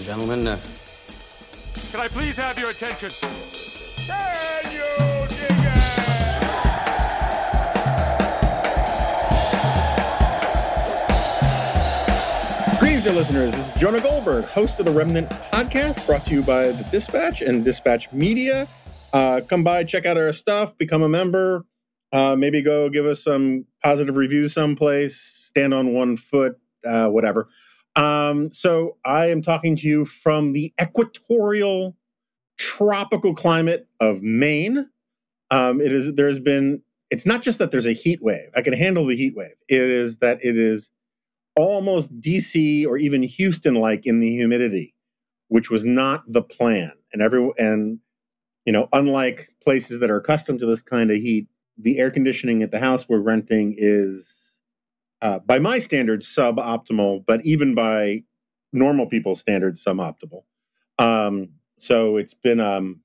and gentlemen, can I please have your attention? Can you dig it? Greetings, dear listeners. This is Jonah Goldberg, host of the Remnant Podcast, brought to you by the Dispatch and Dispatch Media. Come by, check out our stuff, become a member, maybe go give us some positive reviews someplace, stand on one foot, whatever. So I am talking to you from the equatorial tropical climate of Maine. It's not just that there's a heat wave. I can handle the heat wave. It is that it is almost DC or even Houston-like in the humidity, which was not the plan. And unlike places that are accustomed to this kind of heat, the air conditioning at the house we're renting is, by my standards, suboptimal, but even by normal people's standards, suboptimal. So it's been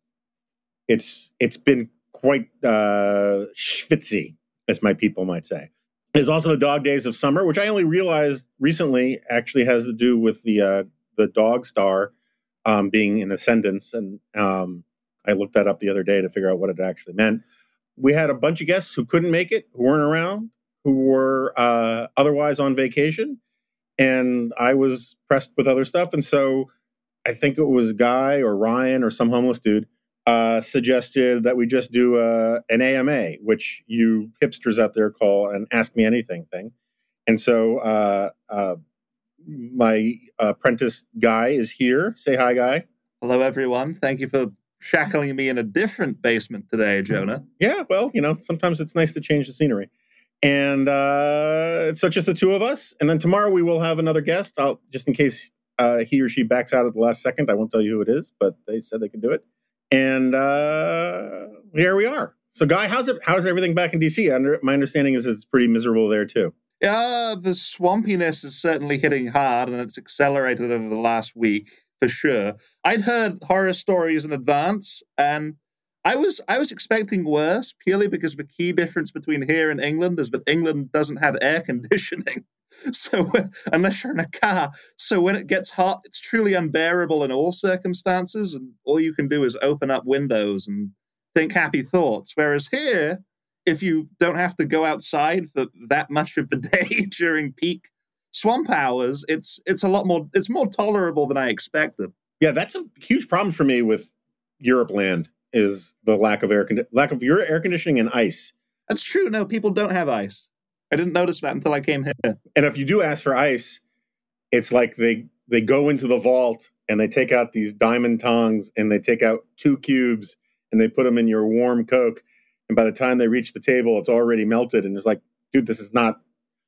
quite schwitzy, as my people might say. There's also the dog days of summer, which I only realized recently actually has to do with the dog star being in ascendance, and I looked that up the other day to figure out what it actually meant. We had a bunch of guests who couldn't make it, who weren't around, who were otherwise on vacation, and I was pressed with other stuff. And so I think it was Guy or Ryan or some homeless dude suggested that we just do an AMA, which you hipsters out there call an Ask Me Anything thing. And so my apprentice Guy is here. Say hi, Guy. Hello, everyone. Thank you for shackling me in a different basement today, Jonah. Yeah, well, sometimes it's nice to change the scenery. And it's just the two of us. And then tomorrow we will have another guest. Just in case he or she backs out at the last second, I won't tell you who it is, but they said they can do it. And here we are. So, Guy, how's everything back in DC? My understanding is it's pretty miserable there too. Yeah, the swampiness is certainly hitting hard, and it's accelerated over the last week for sure. I'd heard horror stories in advance, and I was expecting worse purely because the key difference between here and England is that England doesn't have air conditioning. So unless you're in a car, so when it gets hot, it's truly unbearable in all circumstances, and all you can do is open up windows and think happy thoughts. Whereas here, if you don't have to go outside for that much of the day during peak swamp hours, it's more tolerable than I expected. Yeah, that's a huge problem for me with Europe land is the lack of air conditioning and ice. That's true. No, people don't have ice. I didn't notice that until I came here. And if you do ask for ice, it's like they go into the vault and they take out these diamond tongs and they take out 2 cubes and they put them in your warm Coke. And by the time they reach the table, it's already melted. And it's like, dude, this is not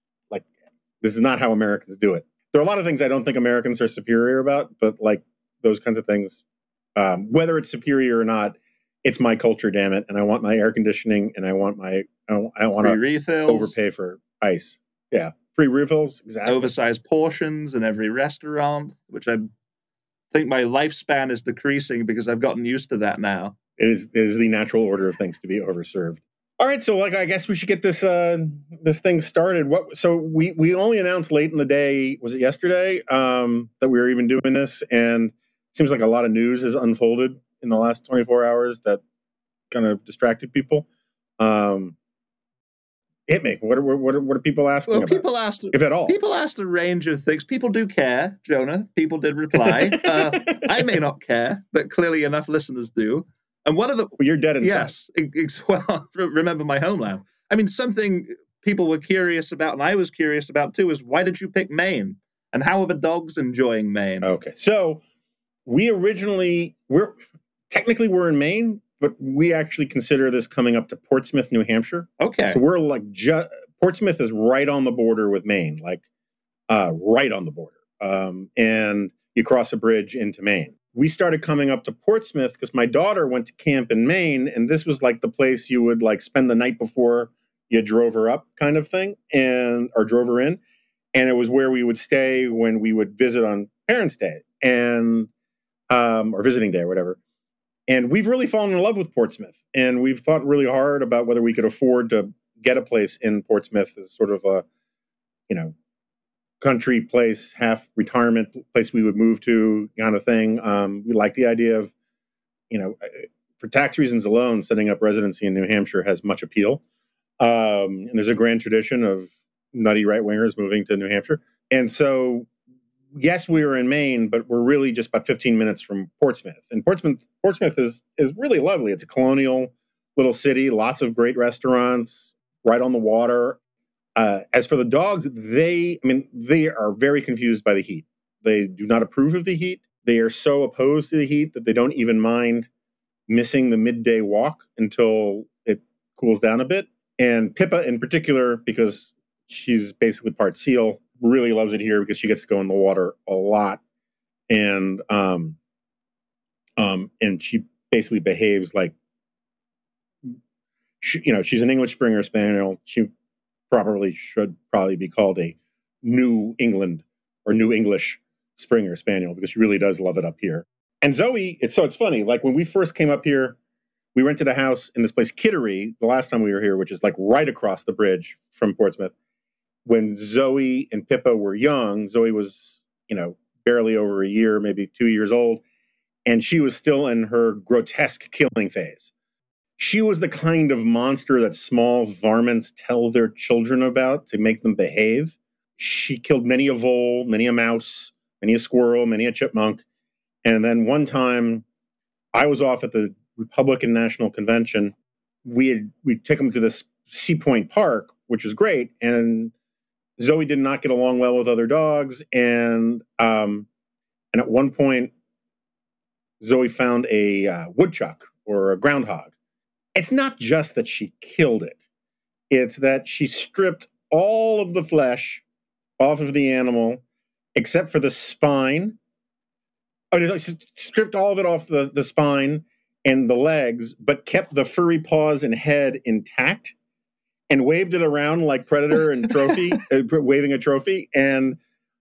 how Americans do it. There are a lot of things I don't think Americans are superior about, but like those kinds of things, whether it's superior or not, it's my culture, damn it. And I want my air conditioning and I want to overpay for ice. Yeah. Free refills. Exactly. Oversized portions in every restaurant, which I think my lifespan is decreasing because I've gotten used to that now. It is the natural order of things to be overserved. All right. So I guess we should get this thing started. So we only announced late in the day, was it yesterday, that we were even doing this? And it seems like a lot of news has unfolded in the last 24 hours that kind of distracted people. Hit me. What are people asking about? People asked, if at all. People asked a range of things. People do care, Jonah. People did reply. I may not care, but clearly enough listeners do. And one of the... Well, you're dead inside. Yes. Well, remember my homeland. I mean, something people were curious about, and I was curious about too, is why did you pick Maine? And how are the dogs enjoying Maine? Okay. So we're in Maine, but we actually consider this coming up to Portsmouth, New Hampshire. Okay. So we're like Portsmouth is right on the border with Maine, like right on the border. And you cross a bridge into Maine. We started coming up to Portsmouth because my daughter went to camp in Maine, and this was like the place you would like spend the night before you drove her up kind of thing, or drove her in. And it was where we would stay when we would visit on Parents' Day or visiting day or whatever. And we've really fallen in love with Portsmouth, and we've thought really hard about whether we could afford to get a place in Portsmouth as sort of a, country place, half retirement place we would move to, kind of thing. We like the idea of, for tax reasons alone, setting up residency in New Hampshire has much appeal. And there's a grand tradition of nutty right-wingers moving to New Hampshire. And so, yes, we were in Maine, but we're really just about 15 minutes from Portsmouth. And Portsmouth is really lovely. It's a colonial little city, lots of great restaurants, right on the water. As for the dogs, they are very confused by the heat. They do not approve of the heat. They are so opposed to the heat that they don't even mind missing the midday walk until it cools down a bit. And Pippa in particular, because she's basically part seal, really loves it here because she gets to go in the water a lot. And she basically behaves like, she's an English Springer Spaniel. She should probably be called a New England or New English Springer Spaniel because she really does love it up here. And Zoe, it's funny. Like when we first came up here, we rented a house in this place, Kittery, the last time we were here, which is like right across the bridge from Portsmouth. When Zoe and Pippa were young, Zoe was, barely over a year, maybe 2 years old, and she was still in her grotesque killing phase. She was the kind of monster that small varmints tell their children about to make them behave. She killed many a vole, many a mouse, many a squirrel, many a chipmunk. And then one time I was off at the Republican National Convention. We'd take them to this Sea Point Park, which was great. And Zoe did not get along well with other dogs. And at one point, Zoe found a woodchuck or a groundhog. It's not just that she killed it. It's that she stripped all of the flesh off of the animal, except for the spine. She stripped all of it off the spine and the legs, but kept the furry paws and head intact and waved it around like Predator and Trophy, waving a trophy, and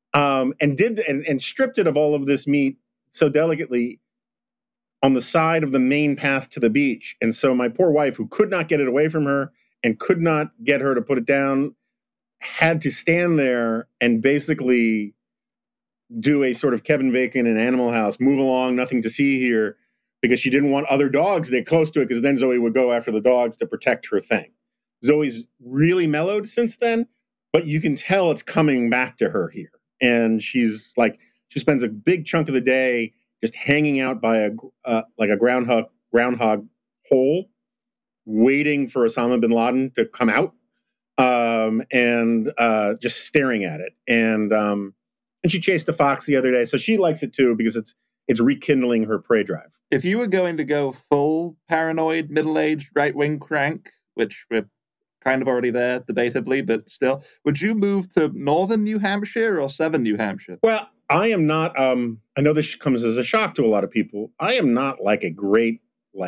stripped it of all of this meat so delicately on the side of the main path to the beach. And so my poor wife, who could not get it away from her and could not get her to put it down, had to stand there and basically do a sort of Kevin Bacon in Animal House, move along, nothing to see here, because she didn't want other dogs to get close to it, because then Zoe would go after the dogs to protect her thing. Zoe's really mellowed since then, but you can tell it's coming back to her here. And she's like, she spends a big chunk of the day just hanging out by a groundhog hole, waiting for Osama bin Laden to come out, and just staring at it. And she chased a fox the other day, so she likes it too because it's rekindling her prey drive. If you were going to go full paranoid, middle-aged, right-wing crank, which we're kind of already there, debatably, but still, would you move to northern New Hampshire or southern New Hampshire? Well, I am not, I know this comes as a shock to a lot of people. I am not like a great,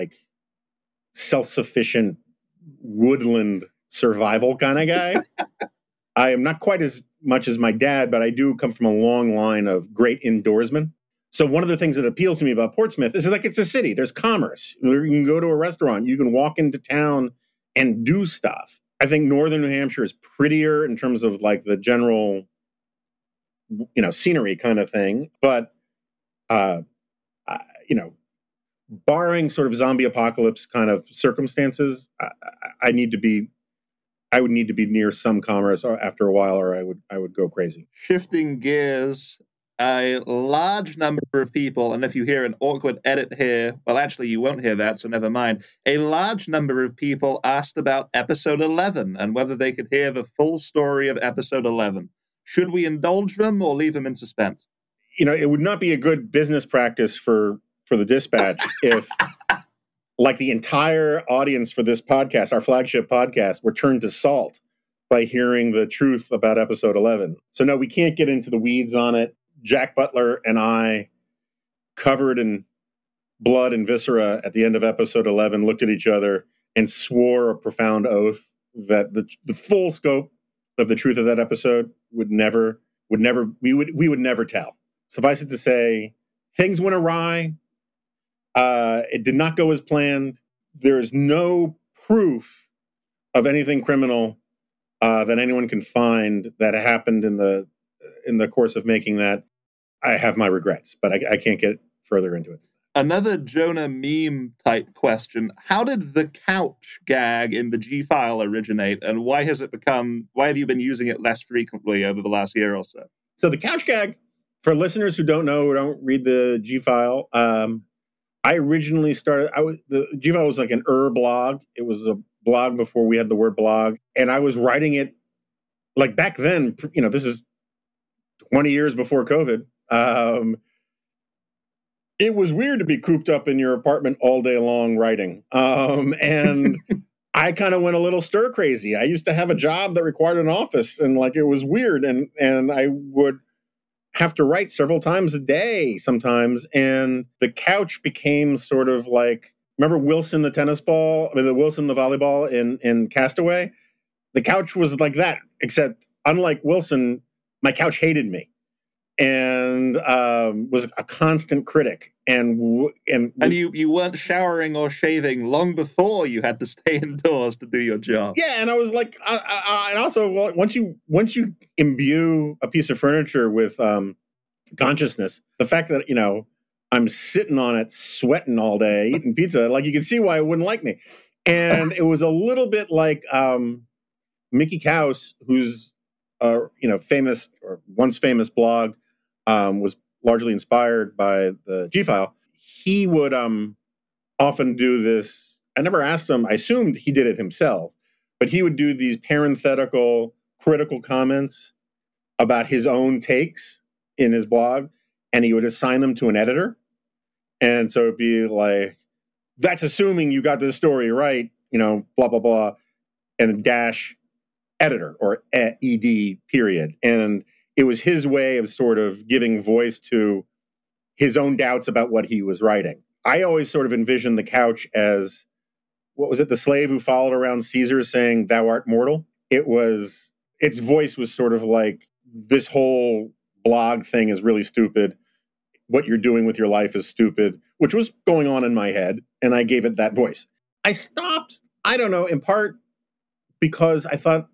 self-sufficient woodland survival kind of guy. I am not quite as much as my dad, but I do come from a long line of great indoorsmen. So one of the things that appeals to me about Portsmouth is it's a city. There's commerce. You can go to a restaurant. You can walk into town and do stuff. I think northern New Hampshire is prettier in terms of the general, scenery kind of thing. But, barring sort of zombie apocalypse kind of circumstances, I would need to be near some commerce after a while, or I would go crazy. Shifting gears, a large number of people, and if you hear an awkward edit here, well, actually, you won't hear that, so never mind. A large number of people asked about episode 11 and whether they could hear the full story of episode 11. Should we indulge them or leave them in suspense? It would not be a good business practice for the Dispatch if the entire audience for this podcast, our flagship podcast, were turned to salt by hearing the truth about episode 11. So no, we can't get into the weeds on it. Jack Butler and I, covered in blood and viscera at the end of episode 11, looked at each other and swore a profound oath that the full scope of the truth of that episode we would never tell. Suffice it to say, things went awry. It did not go as planned. There is no proof of anything criminal that anyone can find that happened in the in the course of making that, I have my regrets, but I can't get further into it. Another Jonah meme type question. How did the couch gag in the G-File originate, and why have you been using it less frequently over the last year or so? So the couch gag, for listeners who don't know, who don't read the G-File, I originally started, the G-File was like an blog. It was a blog before we had the word blog. And I was writing it like back then, this is 20 years before COVID. It was weird to be cooped up in your apartment all day long writing. And I kind of went a little stir crazy. I used to have a job that required an office, and like it was weird. And I would have to write several times a day sometimes. And the couch became sort of like, remember Wilson the Wilson the volleyball in Castaway? The couch was like that, except unlike Wilson, my couch hated me and was a constant critic. And you weren't showering or shaving long before you had to stay indoors to do your job. Yeah, and I was like, and also, well, once you imbue a piece of furniture with consciousness, the fact that I'm sitting on it, sweating all day, eating pizza, like you can see why it wouldn't like me. And it was a little bit like Mickey Kaus, who's famous or once famous blog, was largely inspired by the G-File. He would often do this. I never asked him. I assumed he did it himself, but he would do these parenthetical, critical comments about his own takes in his blog, and he would assign them to an editor. And so it'd be like, that's assuming you got this story right, blah, blah, blah, and dash editor or ED period. And it was his way of sort of giving voice to his own doubts about what he was writing. I always sort of envisioned the couch as, what was it, the slave who followed around Caesar saying, "Thou art mortal"? Its voice was sort of like, this whole blog thing is really stupid. What you're doing with your life is stupid, which was going on in my head. And I gave it that voice. I stopped, I don't know, in part because I thought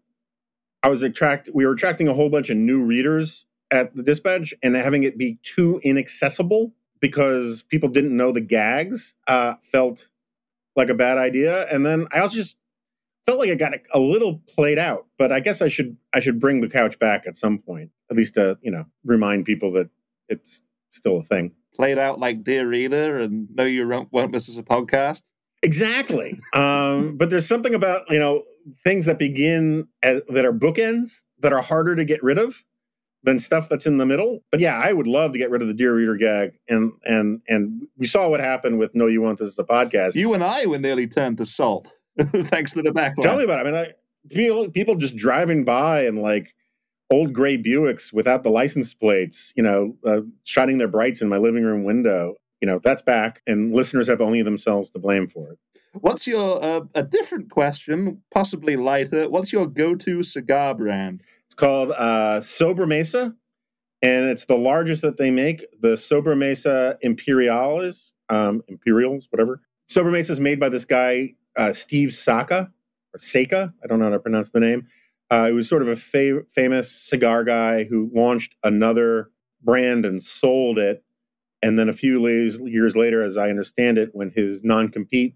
we were attracting a whole bunch of new readers at the Dispatch, and having it be too inaccessible because people didn't know the gags felt like a bad idea. And then I also just felt like it got a little played out, but I guess I should bring the couch back at some point, at least to, remind people that it's still a thing. Played out like Dear Reader and No You Won't Miss Us a Podcast. Exactly. But there's something about, things that begin that are bookends that are harder to get rid of than stuff that's in the middle. But yeah, I would love to get rid of the Dear Reader gag. And we saw what happened with No You Won't This Is a Podcast. You and I were nearly turned to salt thanks to the backlash. Tell me about it. I mean, people just driving by and like old gray Buicks without the license plates, shining their brights in my living room window. That's back, and listeners have only themselves to blame for it. What's your, a different question, possibly lighter, what's your go-to cigar brand? It's called Sobremesa, and it's the largest that they make. The Sobremesa Imperials, whatever. Sobremesa is made by this guy, Steve Saka, or Saka, I don't know how to pronounce the name. He was sort of a famous cigar guy who launched another brand and sold it. And then a few years later, as I understand it, when his non-compete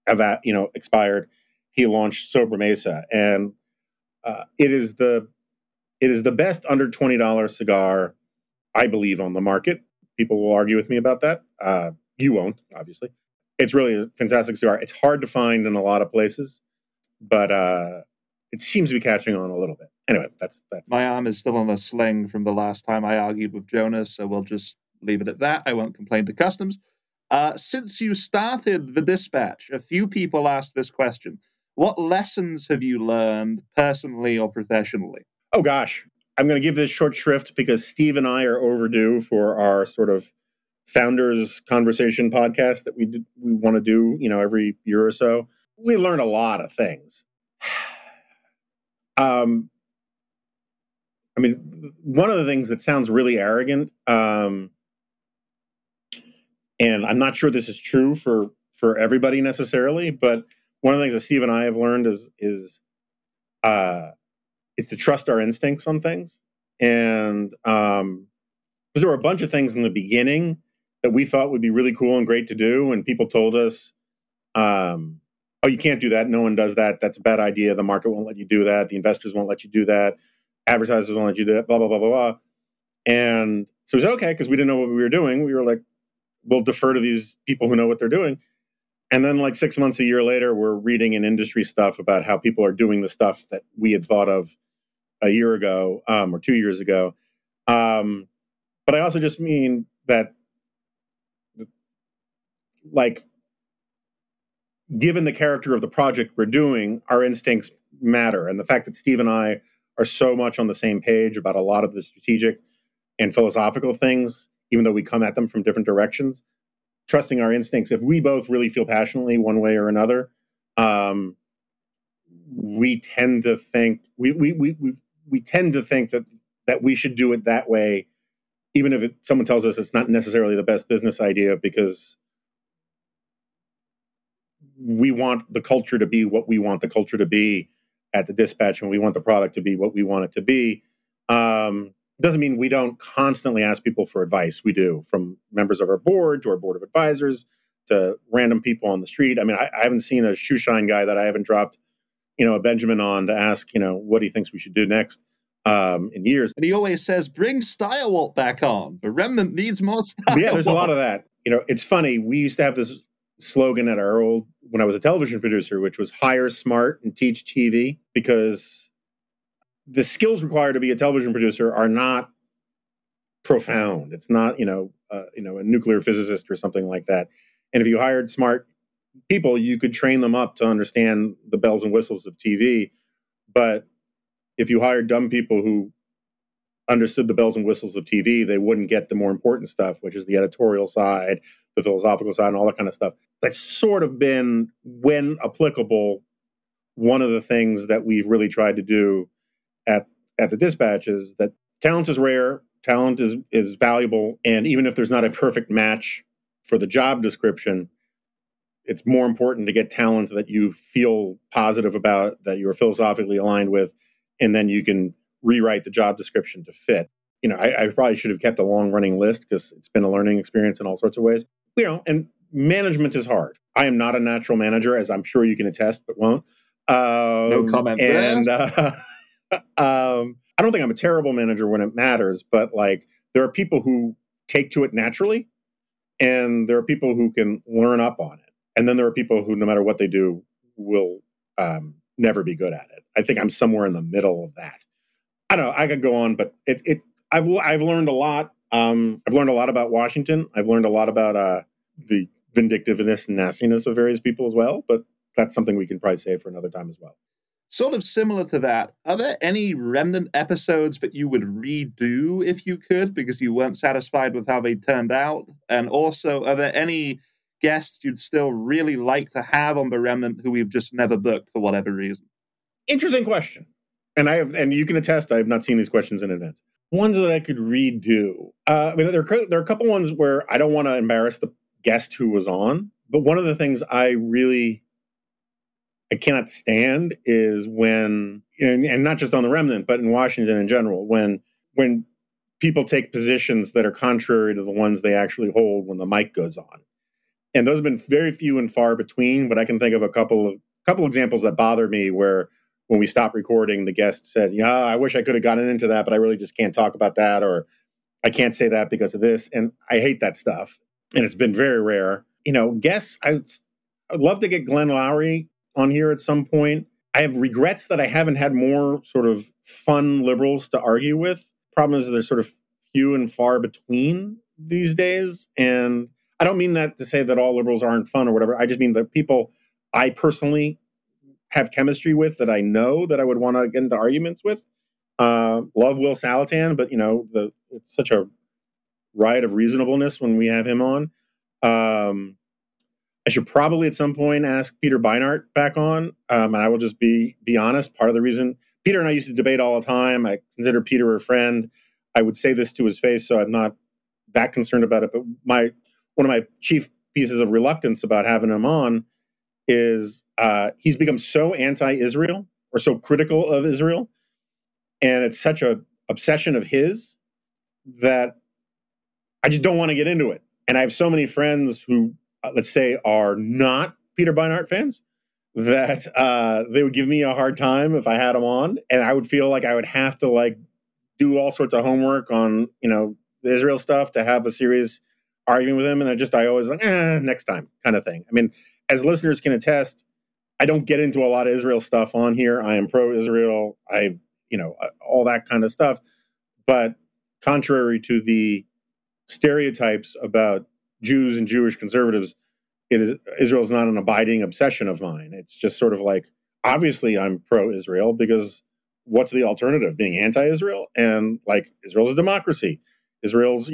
expired, he launched Sobremesa, and it is the best under $20 cigar, I believe, on the market. People will argue with me about that. You won't, obviously. It's really a fantastic cigar. It's hard to find in a lot of places, but it seems to be catching on a little bit. Anyway, that's my arm is still on a sling from the last time I argued with Jonas, so we'll just leave it at that. I won't complain to customs. Since you started the Dispatch, a few people asked this question. What lessons have you learned personally or professionally? Oh, gosh. I'm going to give this short shrift because Steve and I are overdue for our sort of founders conversation podcast that we want to do, every year or so. We learned a lot of things. I mean, one of the things that sounds really arrogant, and I'm not sure this is true for everybody necessarily, but one of the things that Steve and I have learned is to trust our instincts on things. And because there were a bunch of things in the beginning that we thought would be really cool and great to do. And people told us, oh, you can't do that. No one does that. That's a bad idea. The market won't let you do that. The investors won't let you do that. Advertisers won't let you do that, blah, blah, blah, blah, blah. And so we said, okay, because we didn't know what we were doing. We were like, we'll defer to these people who know what they're doing. And then like 6 months, a year later, we're reading in industry stuff about how people are doing the stuff that we had thought of a year ago or 2 years ago. But I also just mean that, like, given the character of the project we're doing, our instincts matter. And the fact that Steve and I are so much on the same page about a lot of the strategic and philosophical things, even though we come at them from different directions, trusting our instincts. If we both really feel passionately one way or another, we tend to think we tend to think that we should do it that way, even if someone tells us it's not necessarily the best business idea, because we want the culture to be what we want the culture to be at the Dispatch, and we want the product to be what we want it to be. Doesn't mean we don't constantly ask people for advice. We do, from members of our board to our board of advisors to random people on the street. I mean, I haven't seen a shoe shine guy that I haven't dropped, a Benjamin on to ask, what he thinks we should do next in years. And he always says, bring Stylewalt back on. The Remnant needs more Stylewalt. Yeah, there's a lot of that. It's funny. We used to have this slogan at our when I was a television producer, which was hire smart and teach TV, because the skills required to be a television producer are not profound. It's not, a nuclear physicist or something like that. And if you hired smart people, you could train them up to understand the bells and whistles of TV. But if you hired dumb people who understood the bells and whistles of TV, they wouldn't get the more important stuff, which is the editorial side, the philosophical side, and all that kind of stuff. That's sort of been, when applicable, one of the things that we've really tried to do at the Dispatch, is that talent is rare, talent is valuable, and even if there's not a perfect match for the job description, it's more important to get talent that you feel positive about, that you're philosophically aligned with, and then you can rewrite the job description to fit. I probably should have kept a long-running list, because it's been a learning experience in all sorts of ways. And management is hard. I am not a natural manager, as I'm sure you can attest, but won't. No comment and, there. I don't think I'm a terrible manager when it matters, but there are people who take to it naturally, and there are people who can learn up on it. And then there are people who, no matter what they do, will never be good at it. I think I'm somewhere in the middle of that. I don't know. I could go on, but I've learned a lot. I've learned a lot about Washington. I've learned a lot about the vindictiveness and nastiness of various people as well. But that's something we can probably save for another time as well. Sort of similar to that, are there any Remnant episodes that you would redo if you could, because you weren't satisfied with how they turned out? And also, are there any guests you'd still really like to have on the Remnant who we've just never booked for whatever reason? Interesting question. And you can attest, I have not seen these questions in advance. Ones that I could redo. There are a couple ones where I don't want to embarrass the guest who was on, but one of the things I cannot stand is when, and not just on the Remnant, but in Washington in general, when people take positions that are contrary to the ones they actually hold when the mic goes on. And those have been very few and far between, but I can think of a couple examples that bother me, where when we stopped recording, the guest said, I wish I could have gotten into that, but I really just can't talk about that, or I can't say that because of this. And I hate that stuff. And it's been very rare. Guests, I'd love to get Glenn Loury on here at some point. I have regrets that I haven't had more sort of fun liberals to argue with. Problem is, they're sort of few and far between these days. And I don't mean that to say that all liberals aren't fun or whatever. I just mean the people I personally have chemistry with, that I know that I would want to get into arguments with. Love Will Salatan, but it's such a riot of reasonableness when we have him on. I should probably at some point ask Peter Beinart back on. And I will just be honest. Part of the reason Peter and I used to debate all the time, I consider Peter a friend. I would say this to his face, so I'm not that concerned about it. But one of my chief pieces of reluctance about having him on is he's become so anti-Israel, or so critical of Israel. And it's such a obsession of his that I just don't want to get into it. And I have so many friends who, let's say, are not Peter Beinart fans that they would give me a hard time if I had him on, and I would feel like I would have to like do all sorts of homework on, the Israel stuff to have a serious argument with him. And I always like, next time kind of thing. I mean, as listeners can attest, I don't get into a lot of Israel stuff on here. I am pro-Israel. All that kind of stuff. But contrary to the stereotypes about Jews and Jewish conservatives, Israel is not an abiding obsession of mine. It's just sort of like, obviously I'm pro-Israel because what's the alternative? Being anti-Israel? And like, Israel's a democracy. Israel's,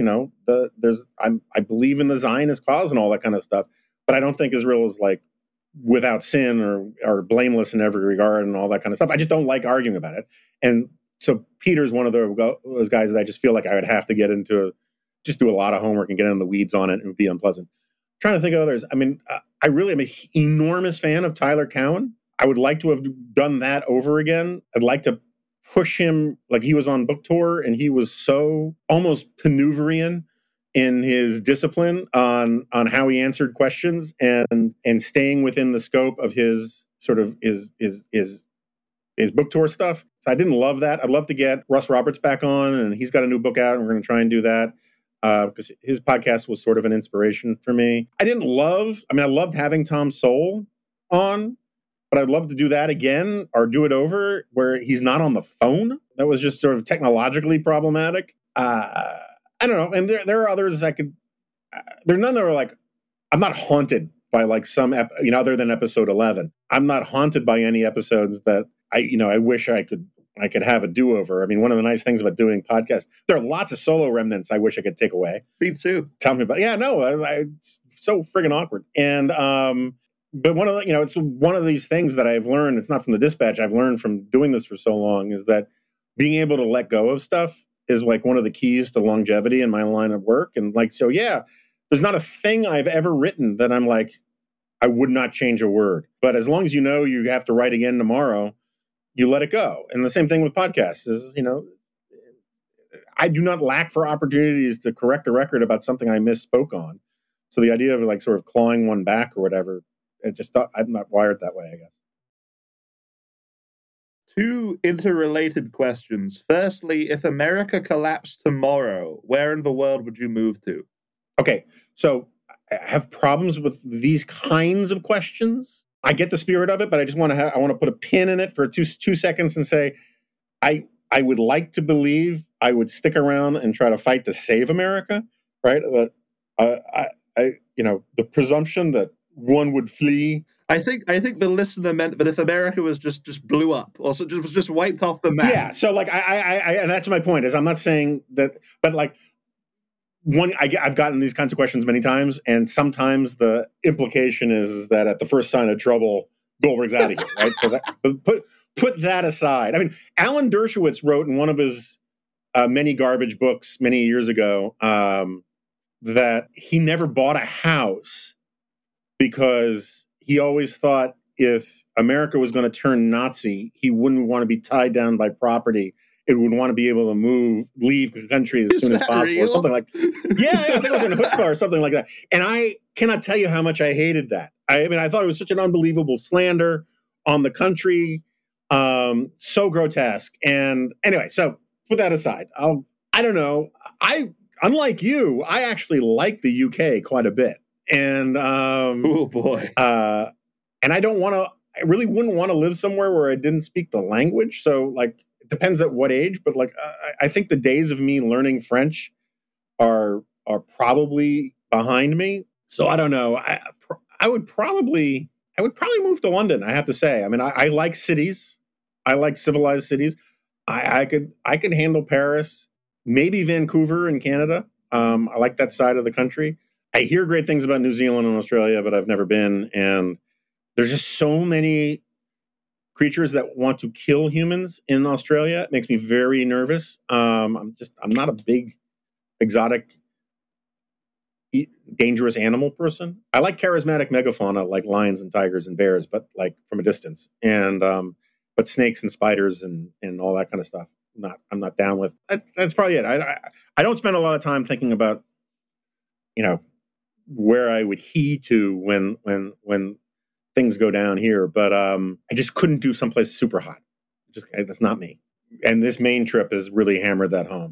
I believe in the Zionist cause and all that kind of stuff, but I don't think Israel is like without sin or blameless in every regard and all that kind of stuff. I just don't like arguing about it. And so Peter's one of those guys that I just feel like I would have to get into, just do a lot of homework and get in the weeds on it and be unpleasant. I'm trying to think of others. I mean, I really am an enormous fan of Tyler Cowen. I would like to have done that over again. I'd like to push him, like he was on book tour and he was so almost Panuverian in his discipline on how he answered questions and staying within the scope of his sort of his book tour stuff. So I didn't love that. I'd love to get Russ Roberts back on, and he's got a new book out, and we're going to try and do that because his podcast was sort of an inspiration for me. I loved having Tom Sowell on, but I'd love to do that again or do it over where he's not on the phone. That was just sort of technologically problematic. I don't know. And there are others I could, there are none that are like, I'm not haunted by like some, other than episode 11. I'm not haunted by any episodes that I wish I could have a do-over. I mean, one of the nice things about doing podcasts, there are lots of solo remnants I wish I could take away. Me too. Tell me about, it's so friggin' awkward. And, but one of the, it's one of these things that I've learned, it's not from the Dispatch, I've learned from doing this for so long, is that being able to let go of stuff is like one of the keys to longevity in my line of work. And like, so yeah, there's not a thing I've ever written that I'm like, I would not change a word. But as long as you have to write again tomorrow, you let it go. And the same thing with podcasts is, I do not lack for opportunities to correct the record about something I misspoke on. So the idea of like sort of clawing one back or whatever, I'm not wired that way, I guess. Two interrelated questions. Firstly, if America collapsed tomorrow, where in the world would you move to? Okay, so I have problems with these kinds of questions. I get the spirit of it, but I just want to put a pin in it for two seconds and say, I would like to believe I would stick around and try to fight to save America, right? The presumption that one would flee. I think the listener meant that if America was just blew up, or was just wiped off the map. Yeah. So like I and that's my point is I'm not saying that, but like I've gotten these kinds of questions many times, and sometimes the implication is that at the first sign of trouble, Goldberg's out of here, right? So that put that aside. I mean, Alan Dershowitz wrote in one of his many garbage books many years ago that he never bought a house because he always thought if America was going to turn Nazi, he wouldn't want to be tied down by property. It would want to be able to leave the country as soon as possible. Or something like, yeah, I think it was in Chutzpah or something like that. And I cannot tell you how much I hated that. I thought it was such an unbelievable slander on the country, so grotesque. And anyway, so put that aside. I don't know. Unlike you, I actually like the UK quite a bit. And oh boy, and I really wouldn't want to live somewhere where I didn't speak the language. So like, it depends at what age, but like, I think the days of me learning French are probably behind me. So I don't know. I would probably move to London. I have to say. I mean, I like cities. I like civilized cities. I could handle Paris, maybe Vancouver in Canada. I like that side of the country. I hear great things about New Zealand and Australia, but I've never been. And there's just so many creatures that want to kill humans in Australia. It makes me very nervous. I'm not a big exotic, dangerous animal person. I like charismatic megafauna like lions and tigers and bears, but like from a distance. And but snakes and spiders and all that kind of stuff. I'm not down with. That's probably it. I don't spend a lot of time thinking about, where I would heed to when things go down here. But I just couldn't do someplace super hot. That's not me. And this Maine trip has really hammered that home.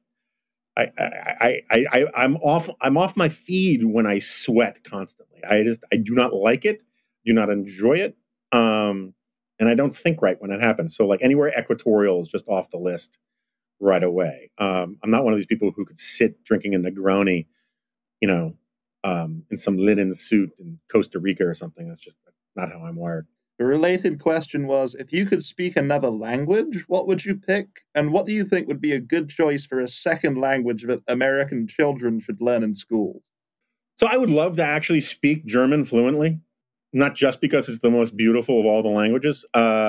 I'm off my feed when I sweat constantly. I do not like it, do not enjoy it, and I don't think right when it happens. So like anywhere equatorial is just off the list right away. I'm not one of these people who could sit drinking a Negroni, in some linen suit in Costa Rica or something. That's just not how I'm wired. The related question was, if you could speak another language, what would you pick? And what do you think would be a good choice for a second language that American children should learn in schools? So I would love to actually speak German fluently, not just because it's the most beautiful of all the languages,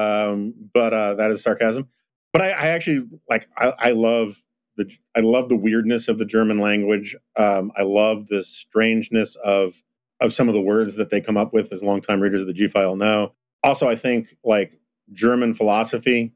but that is sarcasm. But I actually I love the weirdness of the German language. I love the strangeness of some of the words that they come up with, as longtime readers of the G-File know. Also, I think like German philosophy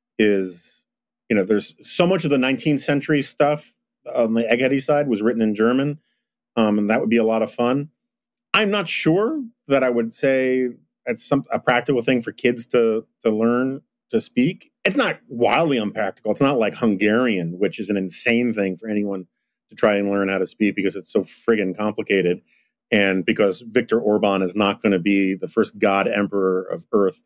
is, there's so much of the 19th century stuff on the Eggheady side was written in German, and that would be a lot of fun. I'm not sure that I would say it's a practical thing for kids to learn to speak. It's not wildly unpractical. It's not like Hungarian, which is an insane thing for anyone to try and learn how to speak because it's so friggin' complicated. And because Viktor Orban is not going to be the first god emperor of Earth.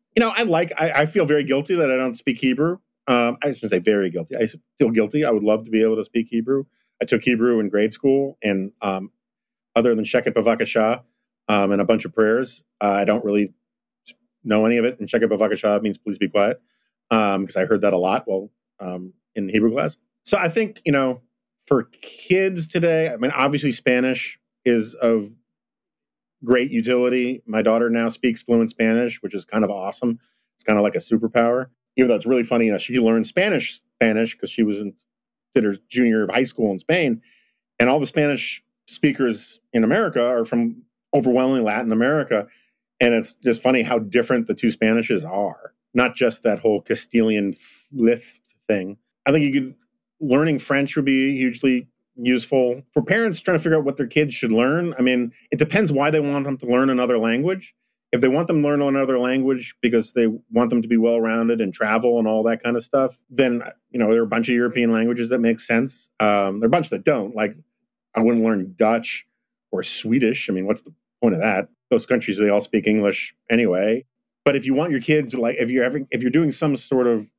I feel very guilty that I don't speak Hebrew. I shouldn't say very guilty. I feel guilty. I would love to be able to speak Hebrew. I took Hebrew in grade school, and other than Sheket Bavakasha and a bunch of prayers, I don't really know any of it. And Sheket Bavakasha means please be quiet, because I heard that a lot while in Hebrew class. So I think, for kids today, I mean, obviously Spanish is of great utility. My daughter now speaks fluent Spanish, which is kind of awesome. It's kind of like a superpower. Even though it's really funny, she learned Spanish because she did her junior year of high school in Spain, and all the Spanish speakers in America are from overwhelmingly Latin America, and it's just funny how different the two Spanishes are. Not just that whole Castilian lift thing. I think learning French would be hugely useful for parents trying to figure out what their kids should learn. I mean, it depends why they want them to learn another language. If they want them to learn another language because they want them to be well-rounded and travel and all that kind of stuff, then, there are a bunch of European languages that make sense. There are a bunch that don't. Like, I wouldn't learn Dutch or Swedish. I mean, what's the point of that? Those countries, they all speak English anyway. But if you want your kids, like, if you're doing some sort of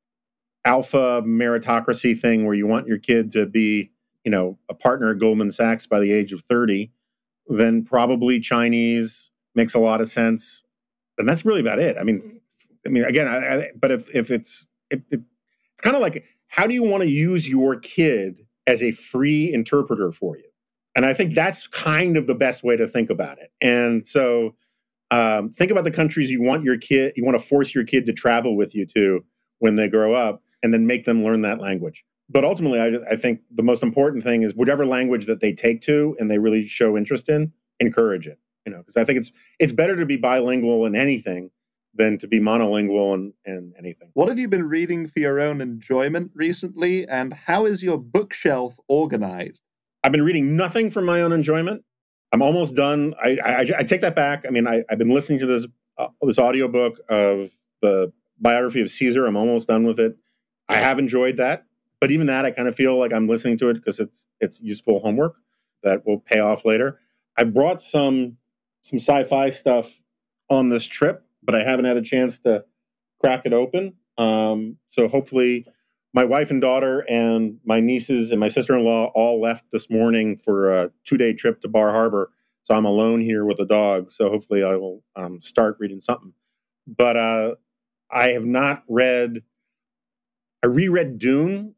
alpha meritocracy thing where you want your kid to be, a partner at Goldman Sachs by the age of 30, then probably Chinese makes a lot of sense. And that's really about it. I mean, again, but if it's kind of like, how do you want to use your kid as a free interpreter for you? And I think that's kind of the best way to think about it. And so think about the countries you want to force your kid to travel with you to when they grow up, and then make them learn that language. But ultimately, I think the most important thing is whatever language that they take to and they really show interest in, encourage it. Because I think it's better to be bilingual in anything than to be monolingual in anything. What have you been reading for your own enjoyment recently, and how is your bookshelf organized? I've been reading nothing for my own enjoyment. I'm almost done. I take that back. I mean, I've been listening to this audiobook of the biography of Caesar. I'm almost done with it. I have enjoyed that. But even that, I kind of feel like I'm listening to it because it's useful homework that will pay off later. I brought some sci-fi stuff on this trip, but I haven't had a chance to crack it open. So hopefully my wife and daughter and my nieces and my sister-in-law all left this morning for a 2-day trip to Bar Harbor. So I'm alone here with the dog. So hopefully I will start reading something. But I have not read... I reread Dune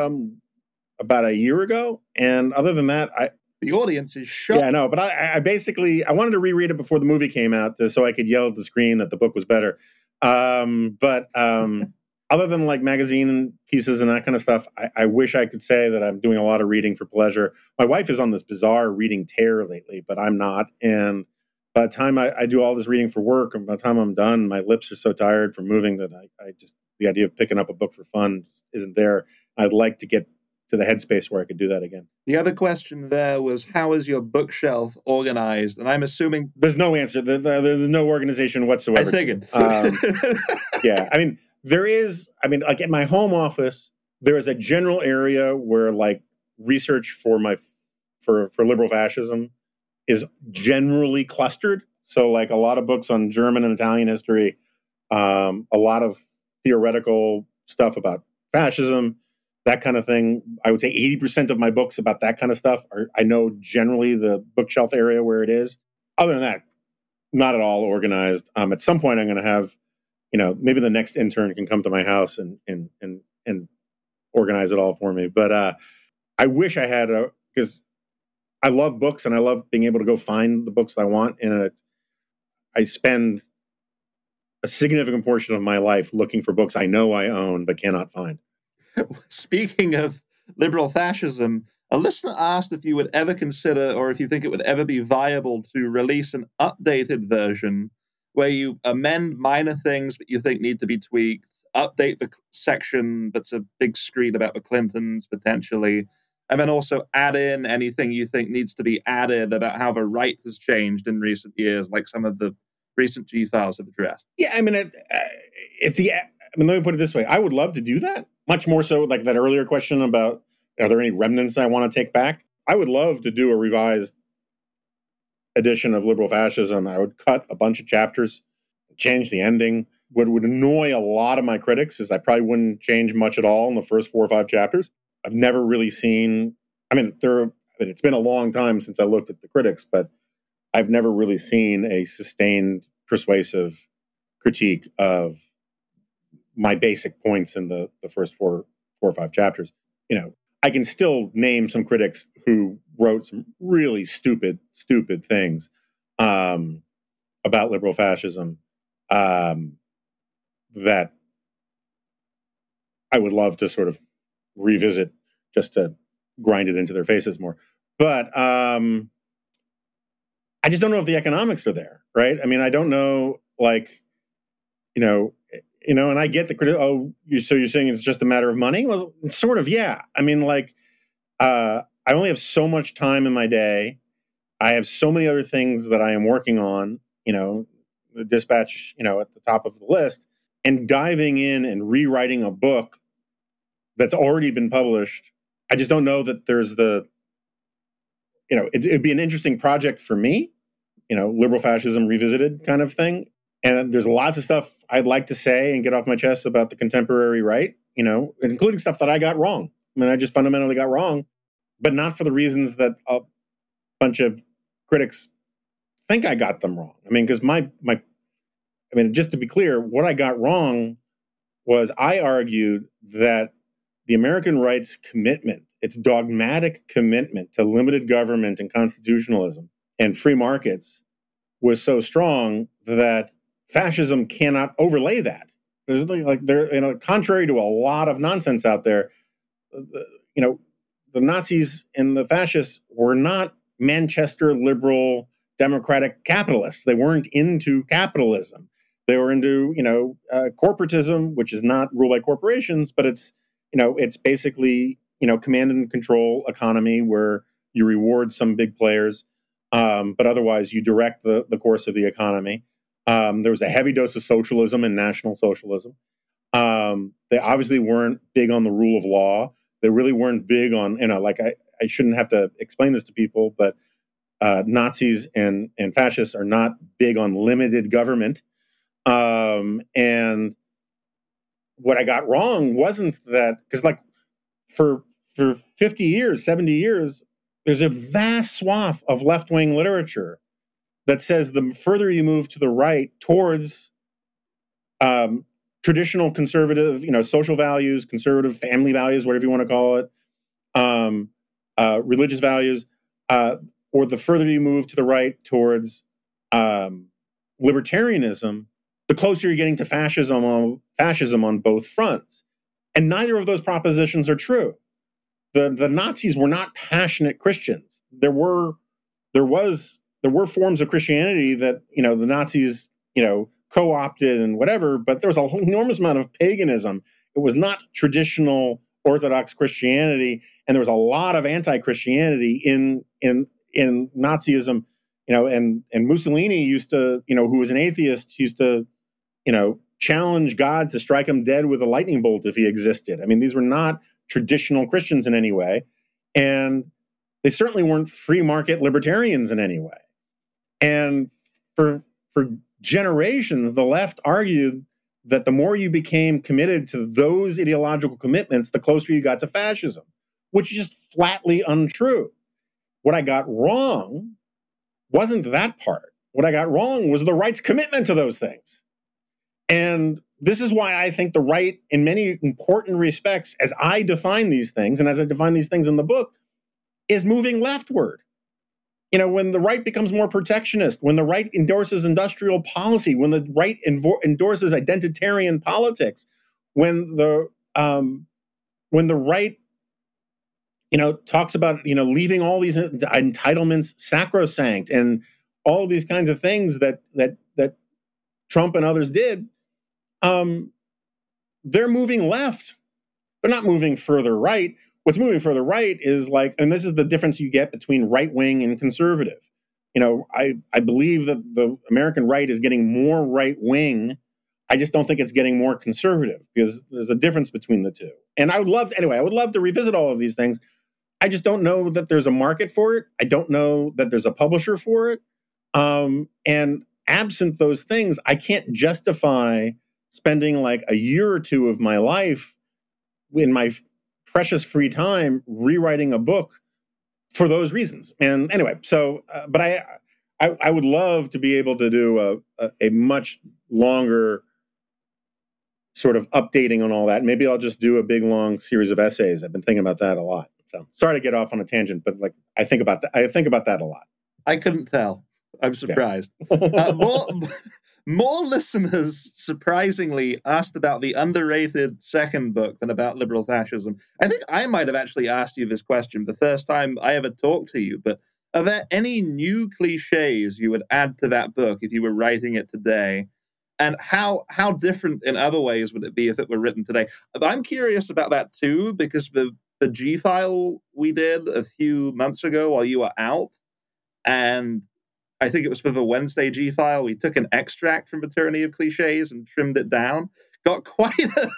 about a year ago. And other than that, the audience is shocked. Yeah, I know. But I basically wanted to reread it before the movie came out so I could yell at the screen that the book was better. But other than like magazine pieces and that kind of stuff, I wish I could say that I'm doing a lot of reading for pleasure. My wife is on this bizarre reading tear lately, but I'm not. And by the time I do all this reading for work, and by the time I'm done, my lips are so tired from moving that I just the idea of picking up a book for fun isn't there. I'd like to get to the headspace where I could do that again. The other question there was, how is your bookshelf organized? And I'm assuming... There's no answer. There's no organization whatsoever. I figured. Yeah. I mean, there is, like at my home office, there is a general area where like research for liberal fascism is generally clustered. So like a lot of books on German and Italian history, a lot of theoretical stuff about fascism, that kind of thing. I would say 80% of my books about that kind of stuff I know generally the bookshelf area where it is. Other than that, not at all organized. At some point I'm going to have, maybe the next intern can come to my house and organize it all for me. But I wish I had because I love books and I love being able to go find the books I want. And I spend a significant portion of my life looking for books I know I own but cannot find. Speaking of liberal fascism, a listener asked if you would ever consider, or if you think it would ever be viable to release an updated version where you amend minor things that you think need to be tweaked, update the section that's a big screed about the Clintons, potentially, and then also add in anything you think needs to be added about how the right has changed in recent years, like some of the recent G-Files have addressed. Yeah, let me put it this way. I would love to do that. Much more so like that earlier question about, are there any remnants I want to take back? I would love to do a revised edition of liberal fascism. I would cut a bunch of chapters, change the ending. What would annoy a lot of my critics is I probably wouldn't change much at all in the first 4 or 5 chapters. I've never really seen, it's been a long time since I looked at the critics, but I've never really seen a sustained, persuasive critique of my basic points in the first 4 or 5 chapters. I can still name some critics who wrote some really stupid things about liberal fascism that I would love to sort of revisit just to grind it into their faces more. But I just don't know if the economics are there, right? I don't know, and I get the credit. So you're saying it's just a matter of money? Well, sort of, yeah. I only have so much time in my day. I have so many other things that I am working on, the Dispatch, at the top of the list, and diving in and rewriting a book that's already been published. I just don't know that there's it'd be an interesting project for me, liberal fascism revisited kind of thing. And there's lots of stuff I'd like to say and get off my chest about the contemporary right, including stuff that I got wrong. I just fundamentally got wrong, but not for the reasons that a bunch of critics think I got them wrong. Because just to be clear, what I got wrong was I argued that the American right's commitment, its dogmatic commitment to limited government and constitutionalism and free markets was so strong that fascism cannot overlay that. There's contrary to a lot of nonsense out there, the Nazis and the fascists were not Manchester liberal democratic capitalists. They weren't into capitalism. They were into, corporatism, which is not ruled by corporations, but it's basically, command and control economy where you reward some big players, but otherwise you direct the course of the economy. There was a heavy dose of socialism and National Socialism. They obviously weren't big on the rule of law. They really weren't big on, I shouldn't have to explain this to people, but Nazis and fascists are not big on limited government. And what I got wrong wasn't that, because for 50 years, 70 years, there's a vast swath of left-wing literature that says the further you move to the right towards traditional conservative, social values, conservative family values, whatever you want to call it, religious values, or the further you move to the right towards libertarianism, the closer you're getting to fascism on both fronts. And neither of those propositions are true. The Nazis were not passionate Christians. There were forms of Christianity that, the Nazis, co-opted and whatever, but there was an enormous amount of paganism. It was not traditional Orthodox Christianity, and there was a lot of anti-Christianity in Nazism. And Mussolini used to, who was an atheist, used to, challenge God to strike him dead with a lightning bolt if he existed. I mean, these were not traditional Christians in any way, and they certainly weren't free market libertarians in any way. And for generations, the left argued that the more you became committed to those ideological commitments, the closer you got to fascism, which is just flatly untrue. What I got wrong wasn't that part. What I got wrong was the right's commitment to those things. And this is why I think the right, in many important respects, as I define these things, and as I define these things in the book, is moving leftward. When the right becomes more protectionist, when the right endorses industrial policy, when the right endorses identitarian politics, when the right, talks about, leaving all these entitlements sacrosanct and all these kinds of things that Trump and others did, they're moving left. They're not moving further right. What's moving further right is and this is the difference you get between right-wing and conservative. I believe that the American right is getting more right-wing. I just don't think it's getting more conservative, because there's a difference between the two. And I would love to revisit all of these things. I just don't know that there's a market for it. I don't know that there's a publisher for it. And absent those things, I can't justify spending a year or two of my life in my precious free time rewriting a book for those reasons. And anyway, but I would love to be able to do a much longer sort of updating on all that. Maybe I'll just do a big long series of essays. I've been thinking about that a lot. So sorry to get off on a tangent, but I think about that. I think about that a lot. I couldn't tell. I'm surprised. Yeah. More listeners, surprisingly, asked about the underrated second book than about liberal fascism. I think I might have actually asked you this question the first time I ever talked to you, but are there any new cliches you would add to that book if you were writing it today? And how different in other ways would it be if it were written today? I'm curious about that too, because the G-file we did a few months ago while you were out, and I think it was for the Wednesday G-file, we took an extract from A Tyranny of Cliches and trimmed it down. Got quite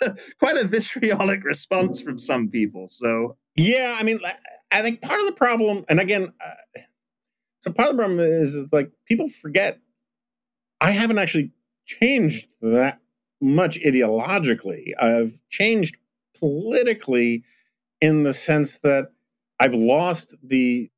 a vitriolic response from some people. So yeah, I mean, I think part of the problem, and again, so part of the problem is people forget I haven't actually changed that much ideologically. I've changed politically in the sense that I've lost this,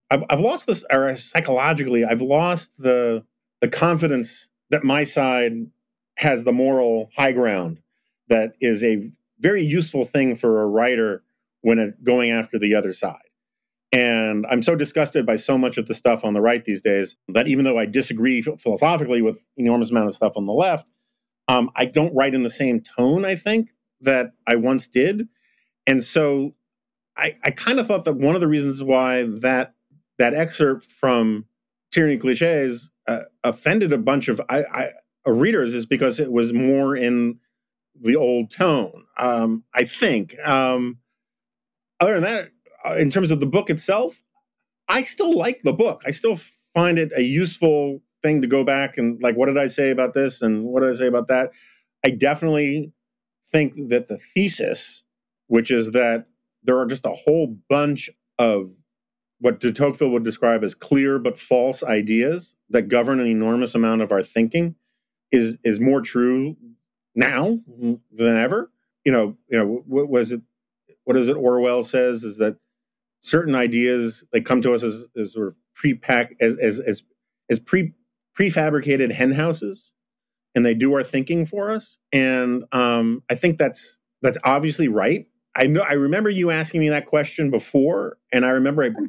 or psychologically, I've lost the confidence that my side has the moral high ground that is a very useful thing for a writer when going after the other side. And I'm so disgusted by so much of the stuff on the right these days that even though I disagree philosophically with an enormous amount of stuff on the left, I don't write in the same tone, I think, that I once did. And so I kind of thought that one of the reasons why that excerpt from Tyranny of Cliches offended a bunch of readers is because it was more in the old tone, I think. Other than that, in terms of the book itself, I still like the book. I still find it a useful thing to go back and what did I say about this and what did I say about that? I definitely think that the thesis, which is that there are just a whole bunch of what de Tocqueville would describe as clear but false ideas that govern an enormous amount of our thinking, is more true now than ever. What is it Orwell says is that certain ideas, they come to us as sort of prefabricated hen houses, and they do our thinking for us. And I think that's obviously right. I remember you asking me that question before, and I remember I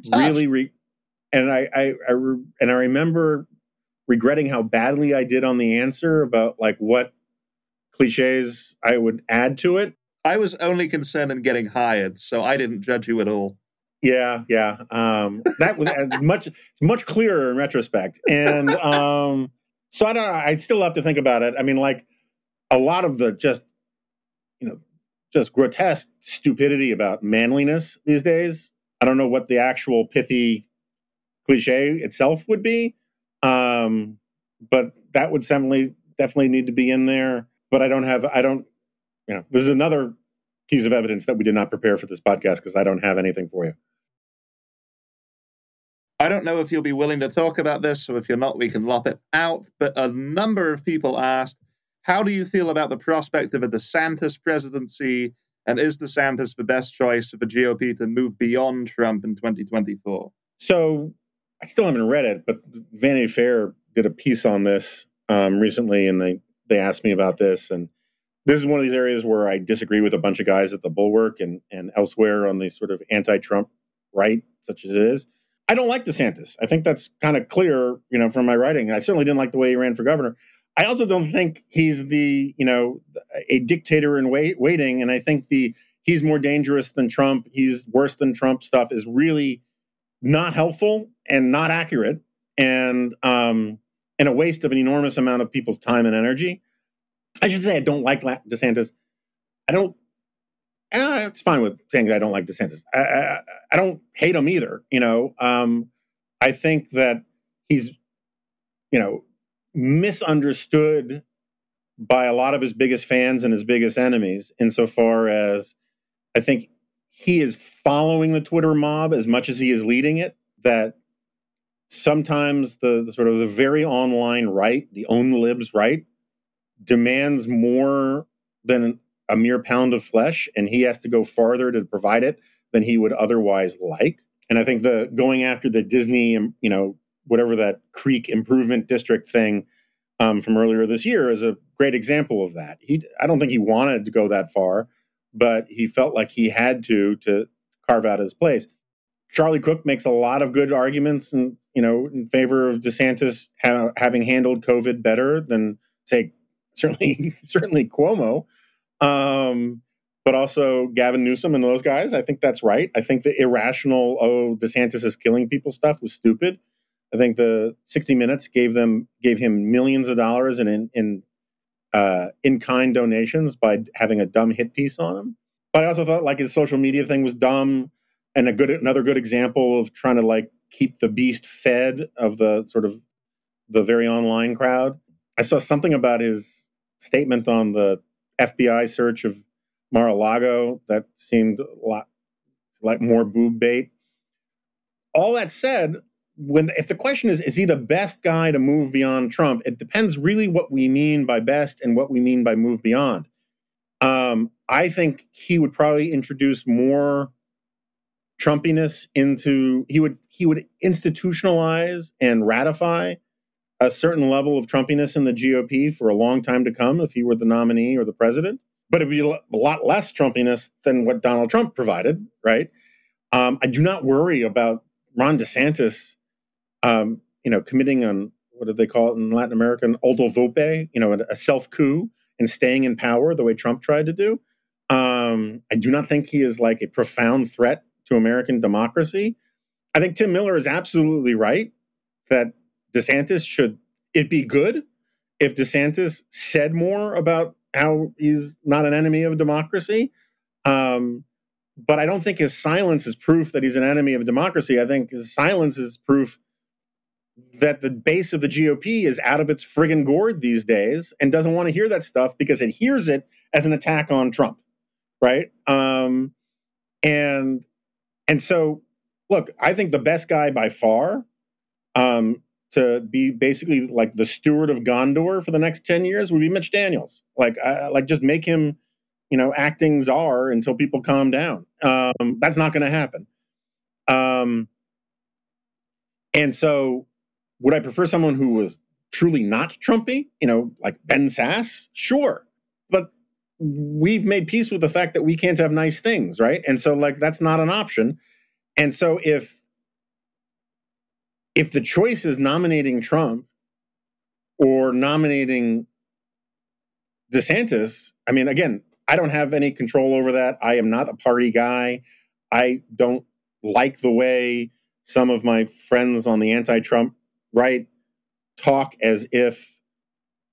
remember regretting how badly I did on the answer about what cliches I would add to it. I was only concerned in getting hired, so I didn't judge you at all. Yeah. That was it's much clearer in retrospect. And So I don't. I'd still have to think about it. I mean, like a lot of the just grotesque stupidity about manliness these days. I don't know what the actual pithy cliche itself would be, but that would definitely need to be in there. But I don't. This is another piece of evidence that we did not prepare for this podcast because I don't have anything for you. I don't know if you'll be willing to talk about this, so if you're not, we can lop it out. But a number of people asked, how do you feel about the prospect of a DeSantis presidency? And is DeSantis the best choice for the GOP to move beyond Trump in 2024? So I still haven't read it, but Vanity Fair did a piece on this recently, and they asked me about this. And this is one of these areas where I disagree with a bunch of guys at the Bulwark and elsewhere on the sort of anti-Trump right, such as it is. I don't like DeSantis. I think that's kind of clear, from my writing. I certainly didn't like the way he ran for governor. I also don't think he's a dictator in waiting. And I think he's more dangerous than Trump. He's worse than Trump stuff is really not helpful and not accurate and a waste of an enormous amount of people's time and energy. I should say I don't like DeSantis. I don't. It's fine with saying that I don't like DeSantis. I don't hate him either. I think that he's, misunderstood by a lot of his biggest fans and his biggest enemies, insofar as I think he is following the Twitter mob as much as he is leading it. That sometimes the sort of the very online right, the own libs right, demands more than a mere pound of flesh, and he has to go farther to provide it than he would otherwise like. And I think the going after the Disney, whatever that Creek Improvement District thing from earlier this year is a great example of that. I don't think he wanted to go that far, but he felt like he had to carve out his place. Charlie Cook makes a lot of good arguments in favor of DeSantis having handled COVID better than, say, certainly Cuomo. But also Gavin Newsom and those guys. I think that's right. I think the irrational, DeSantis is killing people stuff was stupid. I think the 60 Minutes gave him millions of dollars in in-kind donations by having a dumb hit piece on him. But I also thought like his social media thing was dumb and another good example of trying to like keep the beast fed of the sort of the very online crowd. I saw something about his statement on the FBI search of Mar-a-Lago that seemed a lot like more boob bait. All that said, if the question is he the best guy to move beyond Trump? It depends really what we mean by best and what we mean by move beyond. I think he would probably introduce more Trumpiness into. He would institutionalize and ratify a certain level of Trumpiness in the GOP for a long time to come if he were the nominee or the president. But it'd be a lot less Trumpiness than what Donald Trump provided, right? I do not worry about Ron DeSantis, committing on, what do they call it in Latin America, an auto vope, a self-coup and staying in power the way Trump tried to do. I do not think he is like a profound threat to American democracy. I think Tim Miller is absolutely right that DeSantis it'd be good if DeSantis said more about how he's not an enemy of democracy. But I don't think his silence is proof that he's an enemy of democracy. I think his silence is proof that the base of the GOP is out of its friggin' gourd these days and doesn't want to hear that stuff because it hears it as an attack on Trump, right? And so, look, I think the best guy by far to be basically like the steward of Gondor for the next 10 years would be Mitch Daniels. Like just make him, acting czar until people calm down. That's not going to happen. And so would I prefer someone who was truly not Trumpy, like Ben Sass? Sure. But we've made peace with the fact that we can't have nice things, right? And so like, that's not an option. And so if the choice is nominating Trump or nominating DeSantis, I mean, again, I don't have any control over that. I am not a party guy. I don't like the way some of my friends on the anti-Trump right talk as if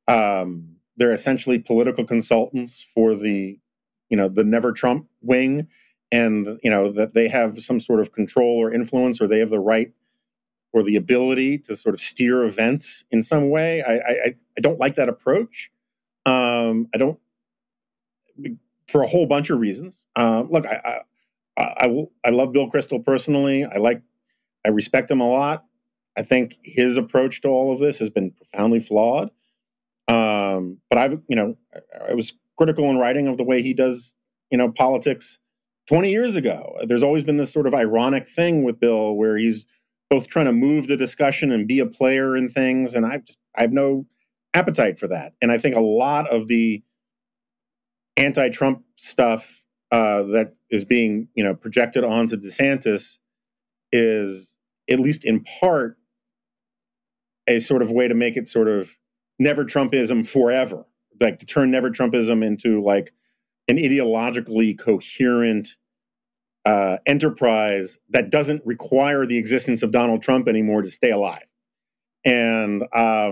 They're essentially political consultants for the Never Trump wing, and that they have some sort of control or influence, or they have the right or the ability to sort of steer events in some way. I don't like that approach. I don't, for a whole bunch of reasons. Look, I love Bill Kristol personally. I respect him a lot. I think his approach to all of this has been profoundly flawed. But I was critical in writing of the way he does, politics 20 years ago. There's always been this sort of ironic thing with Bill where he's both trying to move the discussion and be a player in things. And I have no appetite for that. And I think a lot of the anti-Trump stuff that is being, projected onto DeSantis is, at least in part, a sort of way to make it sort of Never Trumpism forever, like to turn Never Trumpism into like an ideologically coherent enterprise that doesn't require the existence of Donald Trump anymore to stay alive. And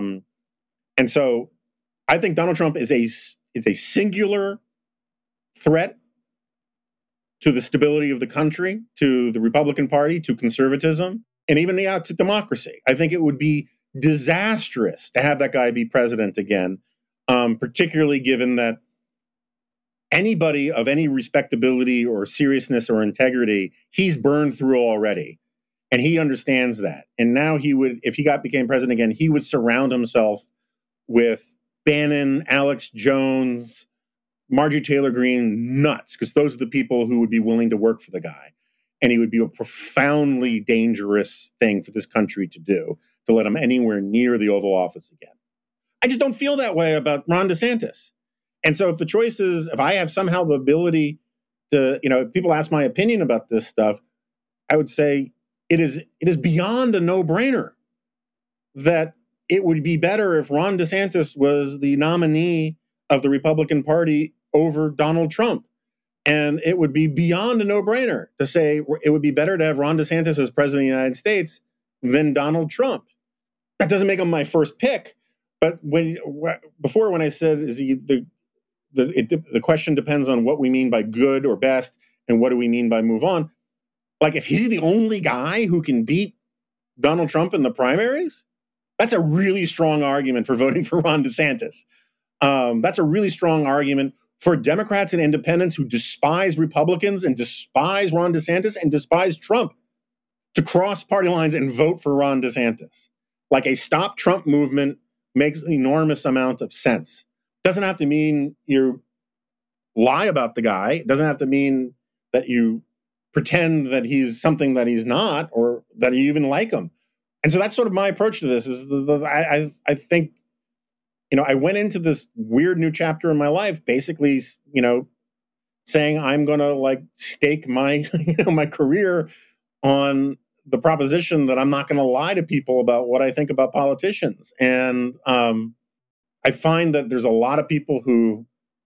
so I think Donald Trump is a singular threat to the stability of the country, to the Republican Party, to conservatism, and even to democracy. I think it would be disastrous to have that guy be president again, particularly given that anybody of any respectability or seriousness or integrity, he's burned through already. And he understands that. And now he would, if he became president again, he would surround himself with Bannon, Alex Jones, Marjorie Taylor Greene nuts, because those are the people who would be willing to work for the guy. And he would be a profoundly dangerous thing for this country to do, to let him anywhere near the Oval Office again. I just don't feel that way about Ron DeSantis. And so if the choice is, if I have somehow the ability to, if people ask my opinion about this stuff, I would say it is beyond a no-brainer that it would be better if Ron DeSantis was the nominee of the Republican Party over Donald Trump. And it would be beyond a no-brainer to say it would be better to have Ron DeSantis as president of the United States than Donald Trump. That doesn't make him my first pick. But when I said, is he the question depends on what we mean by good or best and what do we mean by move on. Like, if he's the only guy who can beat Donald Trump in the primaries, that's a really strong argument for voting for Ron DeSantis. That's a really strong argument for Democrats and independents who despise Republicans and despise Ron DeSantis and despise Trump to cross party lines and vote for Ron DeSantis. Like, a Stop Trump movement makes an enormous amount of sense. Doesn't have to mean you lie about the guy. It doesn't have to mean that you pretend that he's something that he's not, or that you even like him. And so that's sort of my approach to this. Is I think, I went into this weird new chapter in my life, basically, saying I'm going to stake my my career on the proposition that I'm not going to lie to people about what I think about politicians. And I find that there's a lot of people who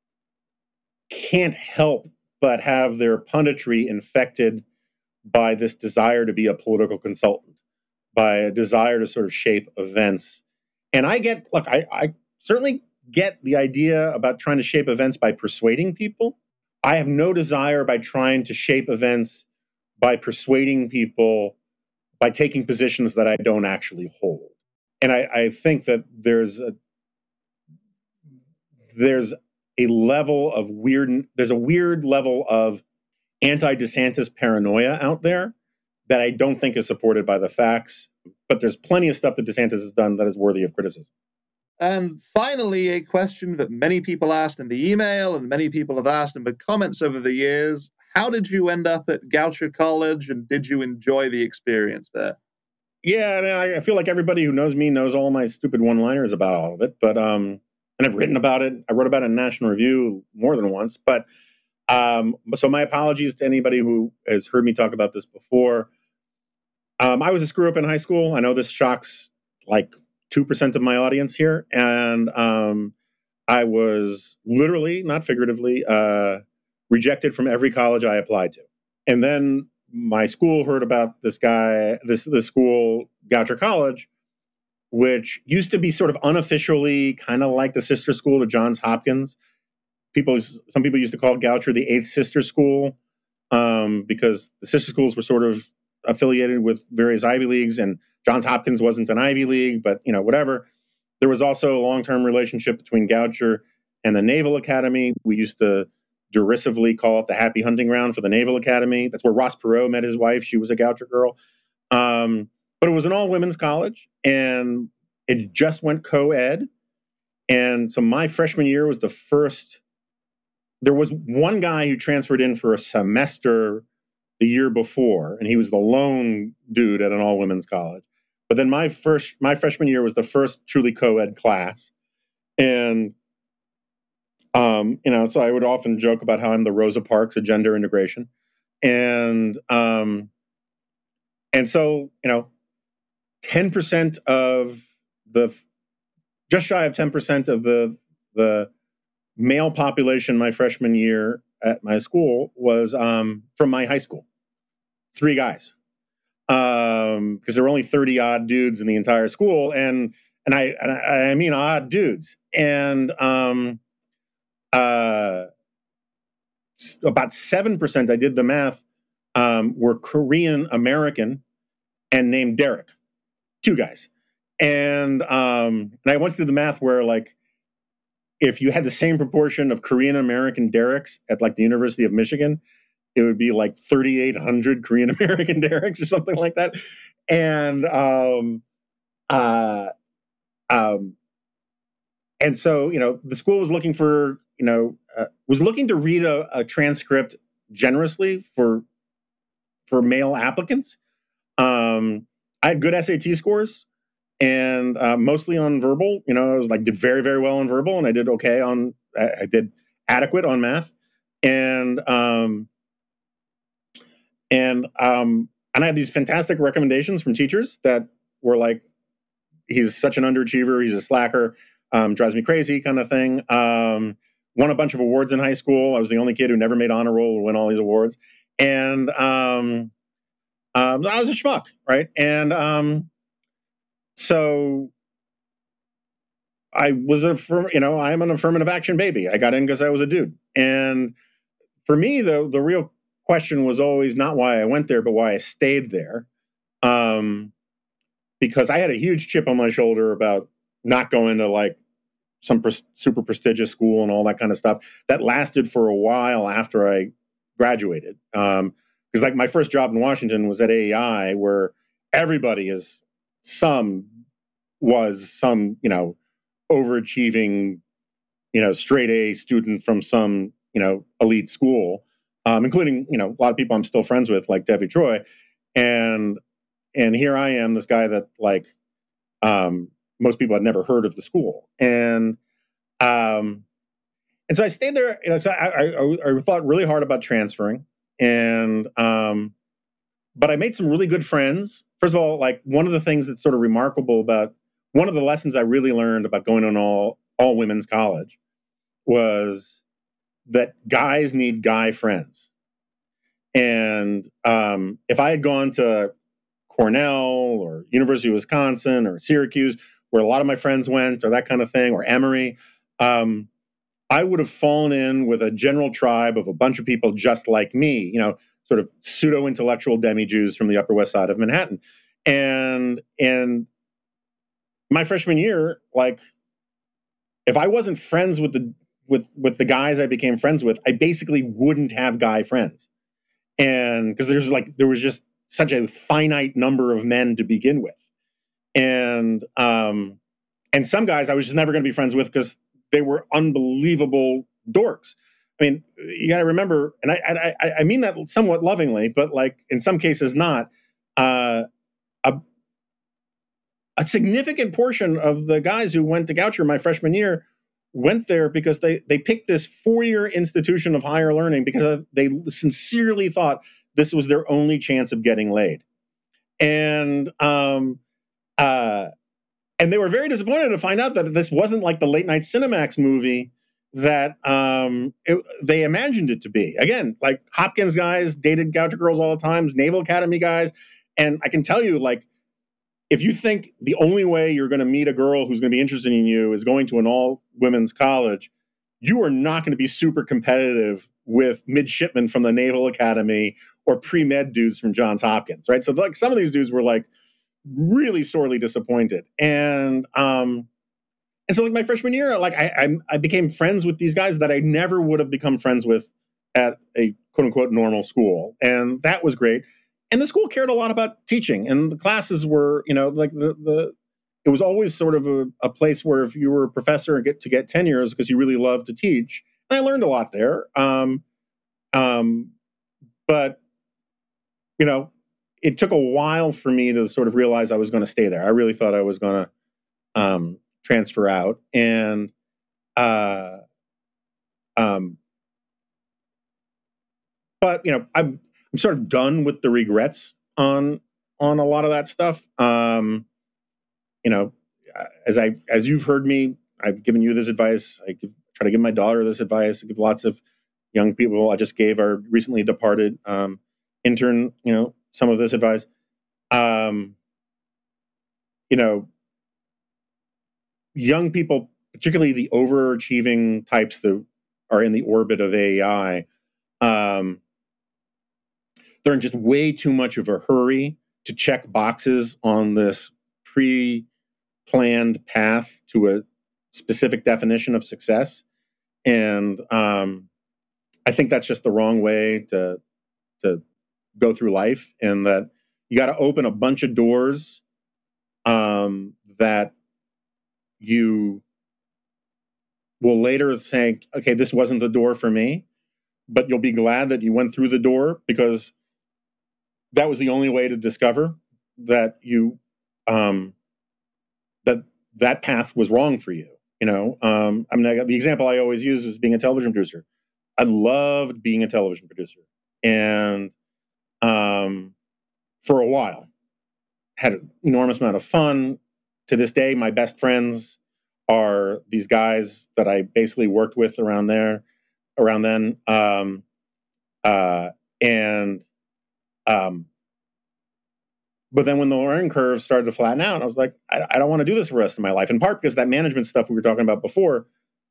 can't help but have their punditry infected by this desire to be a political consultant, by a desire to sort of shape events. And I certainly get the idea about trying to shape events by persuading people. I have no desire by trying to shape events by persuading people by taking positions that I don't actually hold. And I think that there's a weird level of anti-DeSantis paranoia out there that I don't think is supported by the facts. But there's plenty of stuff that DeSantis has done that is worthy of criticism. And finally, a question that many people asked in the email and many people have asked in the comments over the years. How did you end up at Goucher College, and did you enjoy the experience there? Yeah, I feel like everybody who knows me knows all my stupid one-liners about all of it. But and I've written about it. I wrote about it in National Review more than once. But so my apologies to anybody who has heard me talk about this before. I was a screw-up in high school. I know this shocks 2% of my audience here. And I was literally, not figuratively, rejected from every college I applied to. And then my school heard about this guy, this school, Goucher College, which used to be sort of unofficially kind of like the sister school to Johns Hopkins. Some people used to call Goucher the eighth sister school because the sister schools were sort of affiliated with various Ivy Leagues, and Johns Hopkins wasn't an Ivy League, but whatever. There was also a long-term relationship between Goucher and the Naval Academy. We used to derisively call it the happy hunting ground for the Naval Academy. That's where Ross Perot met his wife. She was a Goucher girl. But it was an all-women's college, and it just went co-ed. And so my freshman year was the first. There was one guy who transferred in for a semester the year before, and he was the lone dude at an all-women's college. But then my freshman year was the first truly co-ed class. And, so I would often joke about how I'm the Rosa Parks of gender integration. And so, 10% of just shy of 10% of the male population my freshman year at my school was from my high school. 3 guys. Because there were only 30 odd dudes in the entire school. And I mean odd dudes. And about 7%, I did the math, were Korean American and named Derek. 2 guys. And I once did the math where, like, if you had the same proportion of Korean American Dereks at, like, the University of Michigan, it would be like 3,800 Korean American Dereks or something like that. And so, the school was looking for, was looking to read a transcript generously for male applicants. I had good SAT scores, and mostly on verbal. I was did very, very well on verbal, and I did okay I did adequate on math, and I had these fantastic recommendations from teachers that were like, he's such an underachiever, he's a slacker, drives me crazy kind of thing. Won a bunch of awards in high school. I was the only kid who never made honor roll or win all these awards. And I was a schmuck, right? And so I was I'm an affirmative action baby. I got in because I was a dude. And for me, the real question was always not why I went there, but why I stayed there. Because I had a huge chip on my shoulder about not going to like some super prestigious school and all that kind of stuff. That lasted for a while after I graduated. Because like my first job in Washington was at AEI, where everybody was some, overachieving, straight A student from some, elite school, including, a lot of people I'm still friends with, like Devi Troy. And here I am, this guy that like, most people had never heard of the school. And so I stayed there, so I thought really hard about transferring. And, but I made some really good friends. First of all, like one of the things that's sort of remarkable about one of the lessons I really learned about going to an all women's college was that guys need guy friends. And if I had gone to Cornell or University of Wisconsin or Syracuse, where a lot of my friends went, or that kind of thing, or Emory, I would have fallen in with a general tribe of a bunch of people just like me, sort of pseudo-intellectual demi-Jews from the Upper West Side of Manhattan. And my freshman year, like, if I wasn't friends with the guys I became friends with, I basically wouldn't have guy friends. And because there was just such a finite number of men to begin with. And some guys I was just never going to be friends with because they were unbelievable dorks. I mean, you got to remember, and I mean that somewhat lovingly, but like in some cases not. A significant portion of the guys who went to Goucher my freshman year went there because they picked this 4-year institution of higher learning because they sincerely thought this was their only chance of getting laid. And they were very disappointed to find out that this wasn't like the late night Cinemax movie that they imagined it to be. Again, like Hopkins guys dated Goucher girls all the time, Naval Academy guys. And I can tell you, like, if you think the only way you're going to meet a girl who's going to be interested in you is going to an all-women's college, you are not going to be super competitive with midshipmen from the Naval Academy or pre-med dudes from Johns Hopkins, right? So like some of these dudes were like really sorely disappointed. And so like my freshman year, like I became friends with these guys that I never would have become friends with at a quote unquote normal school. And that was great. And the school cared a lot about teaching, and the classes were, like it was always sort of a place where if you were a professor and get tenures because you really loved to teach. And I learned a lot there. But, it took a while for me to sort of realize I was going to stay there. I really thought I was going to transfer out. And, but, I'm sort of done with the regrets on a lot of that stuff. As you've heard me, I've given you this advice. Try to give my daughter this advice. I give lots of young people. I just gave our recently departed intern, some of this advice. Young people, particularly the overachieving types that are in the orbit of AEI, they're in just way too much of a hurry to check boxes on this pre-planned path to a specific definition of success. And I think that's just the wrong way to go through life, and that you got to open a bunch of doors that you will later say, okay, this wasn't the door for me, but you'll be glad that you went through the door because that was the only way to discover that you that path was wrong for you. The example I always use is being a television producer. I loved being a television producer, and for a while had an enormous amount of fun. To this day, my best friends are these guys that I basically worked with around then. But then when the learning curve started to flatten out, I was like, I don't want to do this for the rest of my life. In part because that management stuff we were talking about before,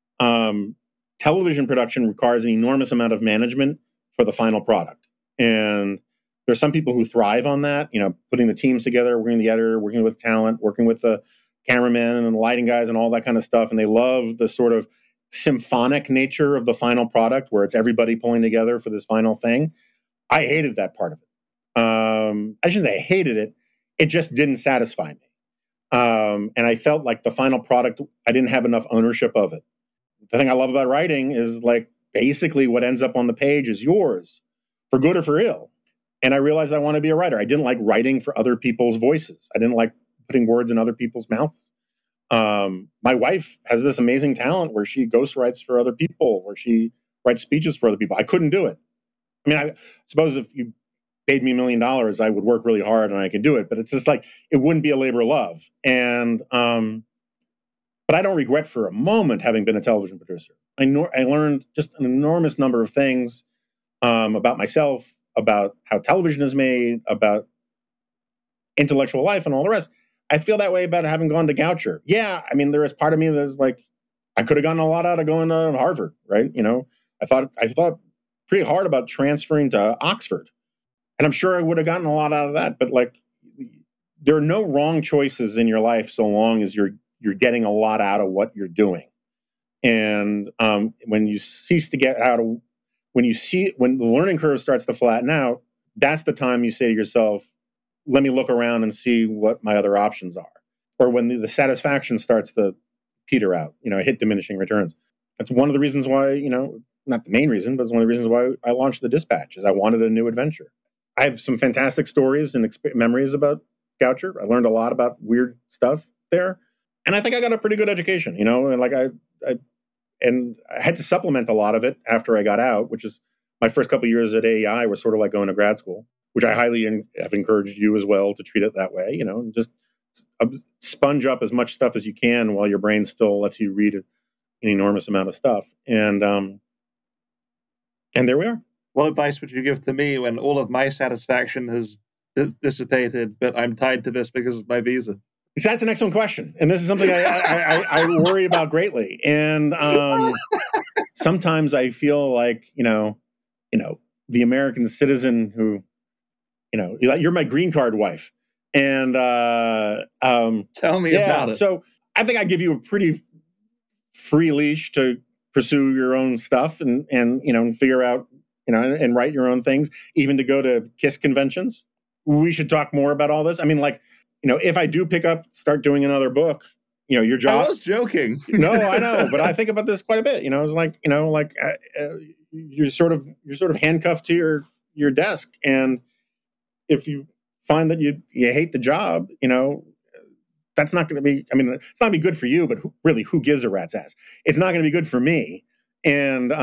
television production requires an enormous amount of management for the final product. And there's some people who thrive on that, putting the teams together, working with the editor, working with talent, working with the cameramen and the lighting guys and all that kind of stuff. And they love the sort of symphonic nature of the final product where it's everybody pulling together for this final thing. I hated that part of it. I shouldn't say I hated it. It just didn't satisfy me. And I felt like the final product, I didn't have enough ownership of it. The thing I love about writing is like basically what ends up on the page is yours, for good or for ill. And I realized I want to be a writer. I didn't like writing for other people's voices. I didn't like putting words in other people's mouths. My wife has this amazing talent where she ghostwrites for other people, where she writes speeches for other people. I couldn't do it. I mean, I suppose if you paid me $1 million, I would work really hard and I could do it. But it's just like, it wouldn't be a labor of love. And, but I don't regret for a moment having been a television producer. I learned just an enormous number of things about myself, about how television is made, about intellectual life and all the rest. I feel that way about having gone to Goucher. Yeah, I mean, there is part of me that's like, I could have gotten a lot out of going to Harvard, right? I thought pretty hard about transferring to Oxford. And I'm sure I would have gotten a lot out of that. But like, there are no wrong choices in your life so long as you're getting a lot out of what you're doing. And when you cease to get out of, when the learning curve starts to flatten out, that's the time you say to yourself, let me look around and see what my other options are. Or when the satisfaction starts to peter out, hit diminishing returns. That's one of the reasons why, not the main reason, but it's one of the reasons why I launched the Dispatch, is I wanted a new adventure. I have some fantastic stories and memories about Goucher. I learned a lot about weird stuff there. And I think I got a pretty good education, and like I had to supplement a lot of it after I got out, which is my first couple of years at AEI was sort of like going to grad school, which I highly have encouraged you as well to treat it that way, and just sponge up as much stuff as you can while your brain still lets you read an enormous amount of stuff. And there we are. What advice would you give to me when all of my satisfaction has dissipated, but I'm tied to this because of my visa. So that's an excellent question, and this is something I worry about greatly. And sometimes I feel like the American citizen who, you're my green card wife, and tell me about it. So I think I give you a pretty free leash to pursue your own stuff and figure out and write your own things, even to go to KISS conventions. We should talk more about all this. I mean, if I do start doing another book, your job. I was joking. No, I know, but I think about this quite a bit. It's like, you're sort of handcuffed to your desk, and if you find that you hate the job, that's not going to be. I mean, it's not going to be good for you, but who gives a rat's ass? It's not going to be good for me, and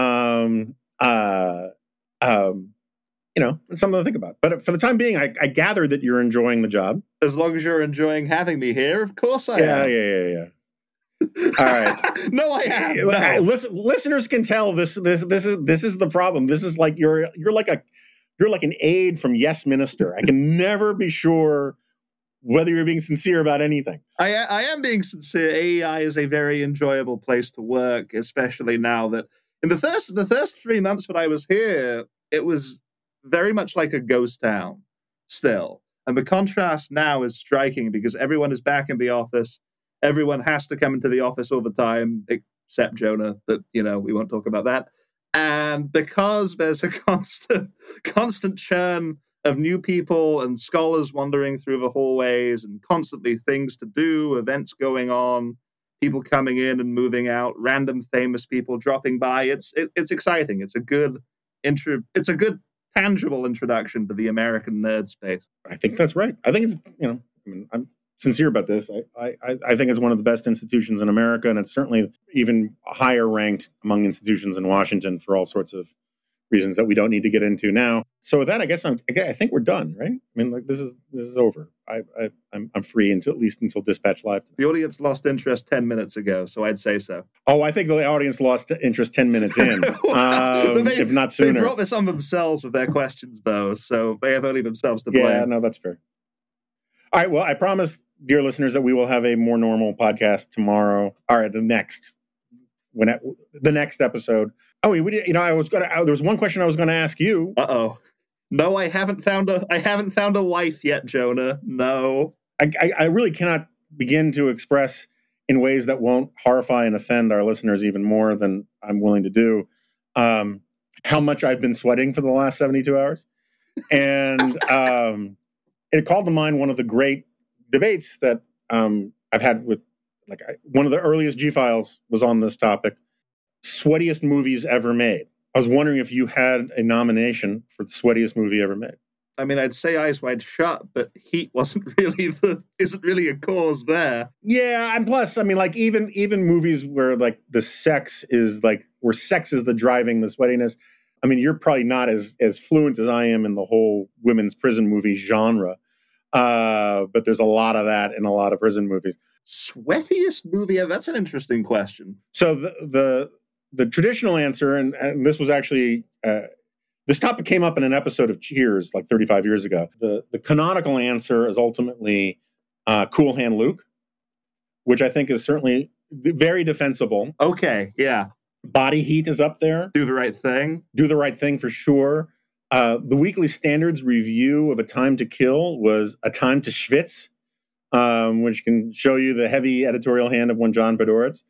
it's something to think about. But for the time being, I gather that you're enjoying the job. As long as you're enjoying having me here, of course I am. Yeah. All right. No, I am. No. Listeners can tell this is the problem. This is like you're like an aide from Yes Minister. I can never be sure whether you're being sincere about anything. I am being sincere. AEI is a very enjoyable place to work, especially now that in the first 3 months that I was here, it was very much like a ghost town still. And the contrast now is striking because everyone is back in the office. Everyone has to come into the office all the time, except Jonah, but, we won't talk about that. And because there's a constant churn of new people and scholars wandering through the hallways and constantly things to do, events going on, people coming in and moving out, random famous people dropping by. It's exciting. It's a good tangible introduction to the American nerd space. I think that's right. I think it's, I'm sincere about this. I think it's one of the best institutions in America, and it's certainly even higher ranked among institutions in Washington for all sorts of reasons that we don't need to get into now. So with that, I think we're done, right? I mean, this is over. I'm free at least until Dispatch Live. The audience lost interest 10 minutes ago, so I'd say so. Oh, I think the audience lost interest 10 minutes in, if not sooner. They brought this on themselves with their questions, though, so they have only themselves to blame. Yeah, no, that's fair. All right, well, I promise, dear listeners, that we will have a more normal podcast tomorrow. All right, the next episode. Oh, there was one question I was going to ask you. Uh-oh. No, I haven't found a wife yet, Jonah. No. I really cannot begin to express in ways that won't horrify and offend our listeners even more than I'm willing to do how much I've been sweating for the last 72 hours. And it called to mind one of the great debates that I've had with, one of the earliest G-Files was on this topic. Sweatiest movies ever made. I was wondering if you had a nomination for the sweatiest movie ever made. I mean, I'd say Eyes Wide Shut, but heat isn't really a cause there. Yeah, and plus, I mean, even movies where the sex is where sex is the driving the sweatiness. I mean, you're probably not as fluent as I am in the whole women's prison movie genre, but there's a lot of that in a lot of prison movies. Sweatiest movie? That's an interesting question. So the traditional answer, and this was actually this topic came up in an episode of Cheers 35 years ago. The canonical answer is ultimately Cool Hand Luke, which I think is certainly very defensible. Okay, yeah. Body Heat is up there. Do the Right Thing. Do the Right Thing for sure. The Weekly Standard's review of A Time to Kill was A Time to Schwitz, which can show you the heavy editorial hand of one John Podhoretz.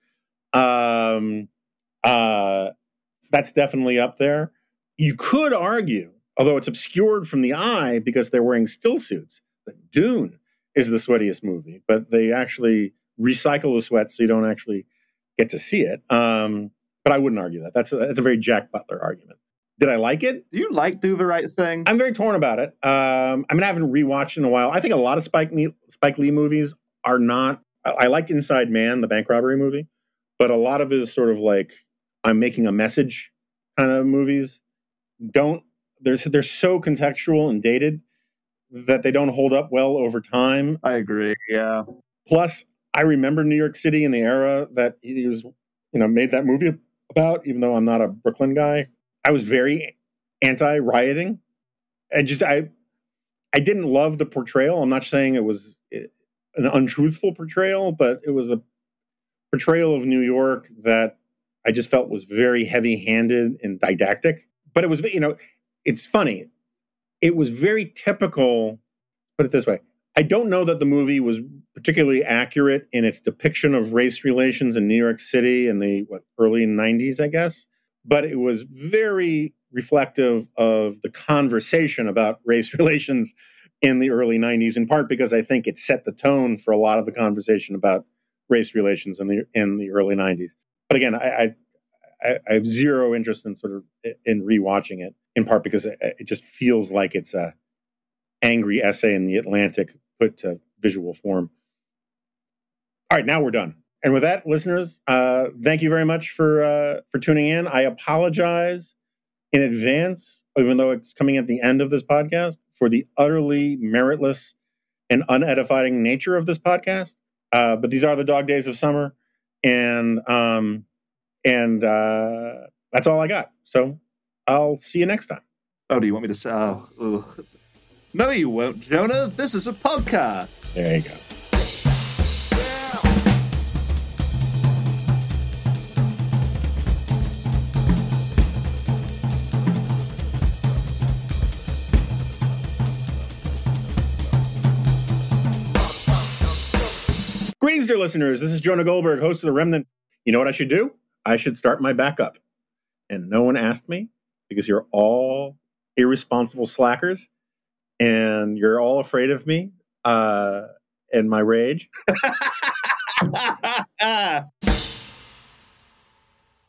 That's definitely up there. You could argue, although it's obscured from the eye because they're wearing still suits, that Dune is the sweatiest movie, but they actually recycle the sweat so you don't actually get to see it. But I wouldn't argue that. That's a very Jack Butler argument. Did I like it? Do you like Do the Right Thing? I'm very torn about it. I haven't rewatched in a while. I think a lot of Spike Lee movies are not. I liked Inside Man, the bank robbery movie, but a lot of it is sort of I'm making a message kind of movies. They're so contextual and dated that they don't hold up well over time. I agree. Yeah. Plus, I remember New York City in the era that he was, made that movie about. Even though I'm not a Brooklyn guy, I was very anti-rioting, and I didn't love the portrayal. I'm not saying it was an untruthful portrayal, but it was a portrayal of New York that I just felt was very heavy-handed and didactic. But it was, it's funny. It was very typical, put it this way. I don't know that the movie was particularly accurate in its depiction of race relations in New York City in the early 90s, I guess. But it was very reflective of the conversation about race relations in the early 90s, in part because I think it set the tone for a lot of the conversation about race relations in the early 90s. But again, I have zero interest in in rewatching it, in part because it just feels like it's a angry essay in the Atlantic put to visual form. All right, now we're done. And with that, listeners, thank you very much for tuning in. I apologize in advance, even though it's coming at the end of this podcast, for the utterly meritless and unedifying nature of this podcast. But these are the dog days of summer, and that's all I got. So I'll see you next time. Oh, do you want me to say? Oh, no, you won't, Jonah. This is a podcast. There you go. Greetings, dear listeners. This is Jonah Goldberg, host of The Remnant. You know what I should do? I should start my backup. And no one asked me because you're all irresponsible slackers and you're all afraid of me and my rage.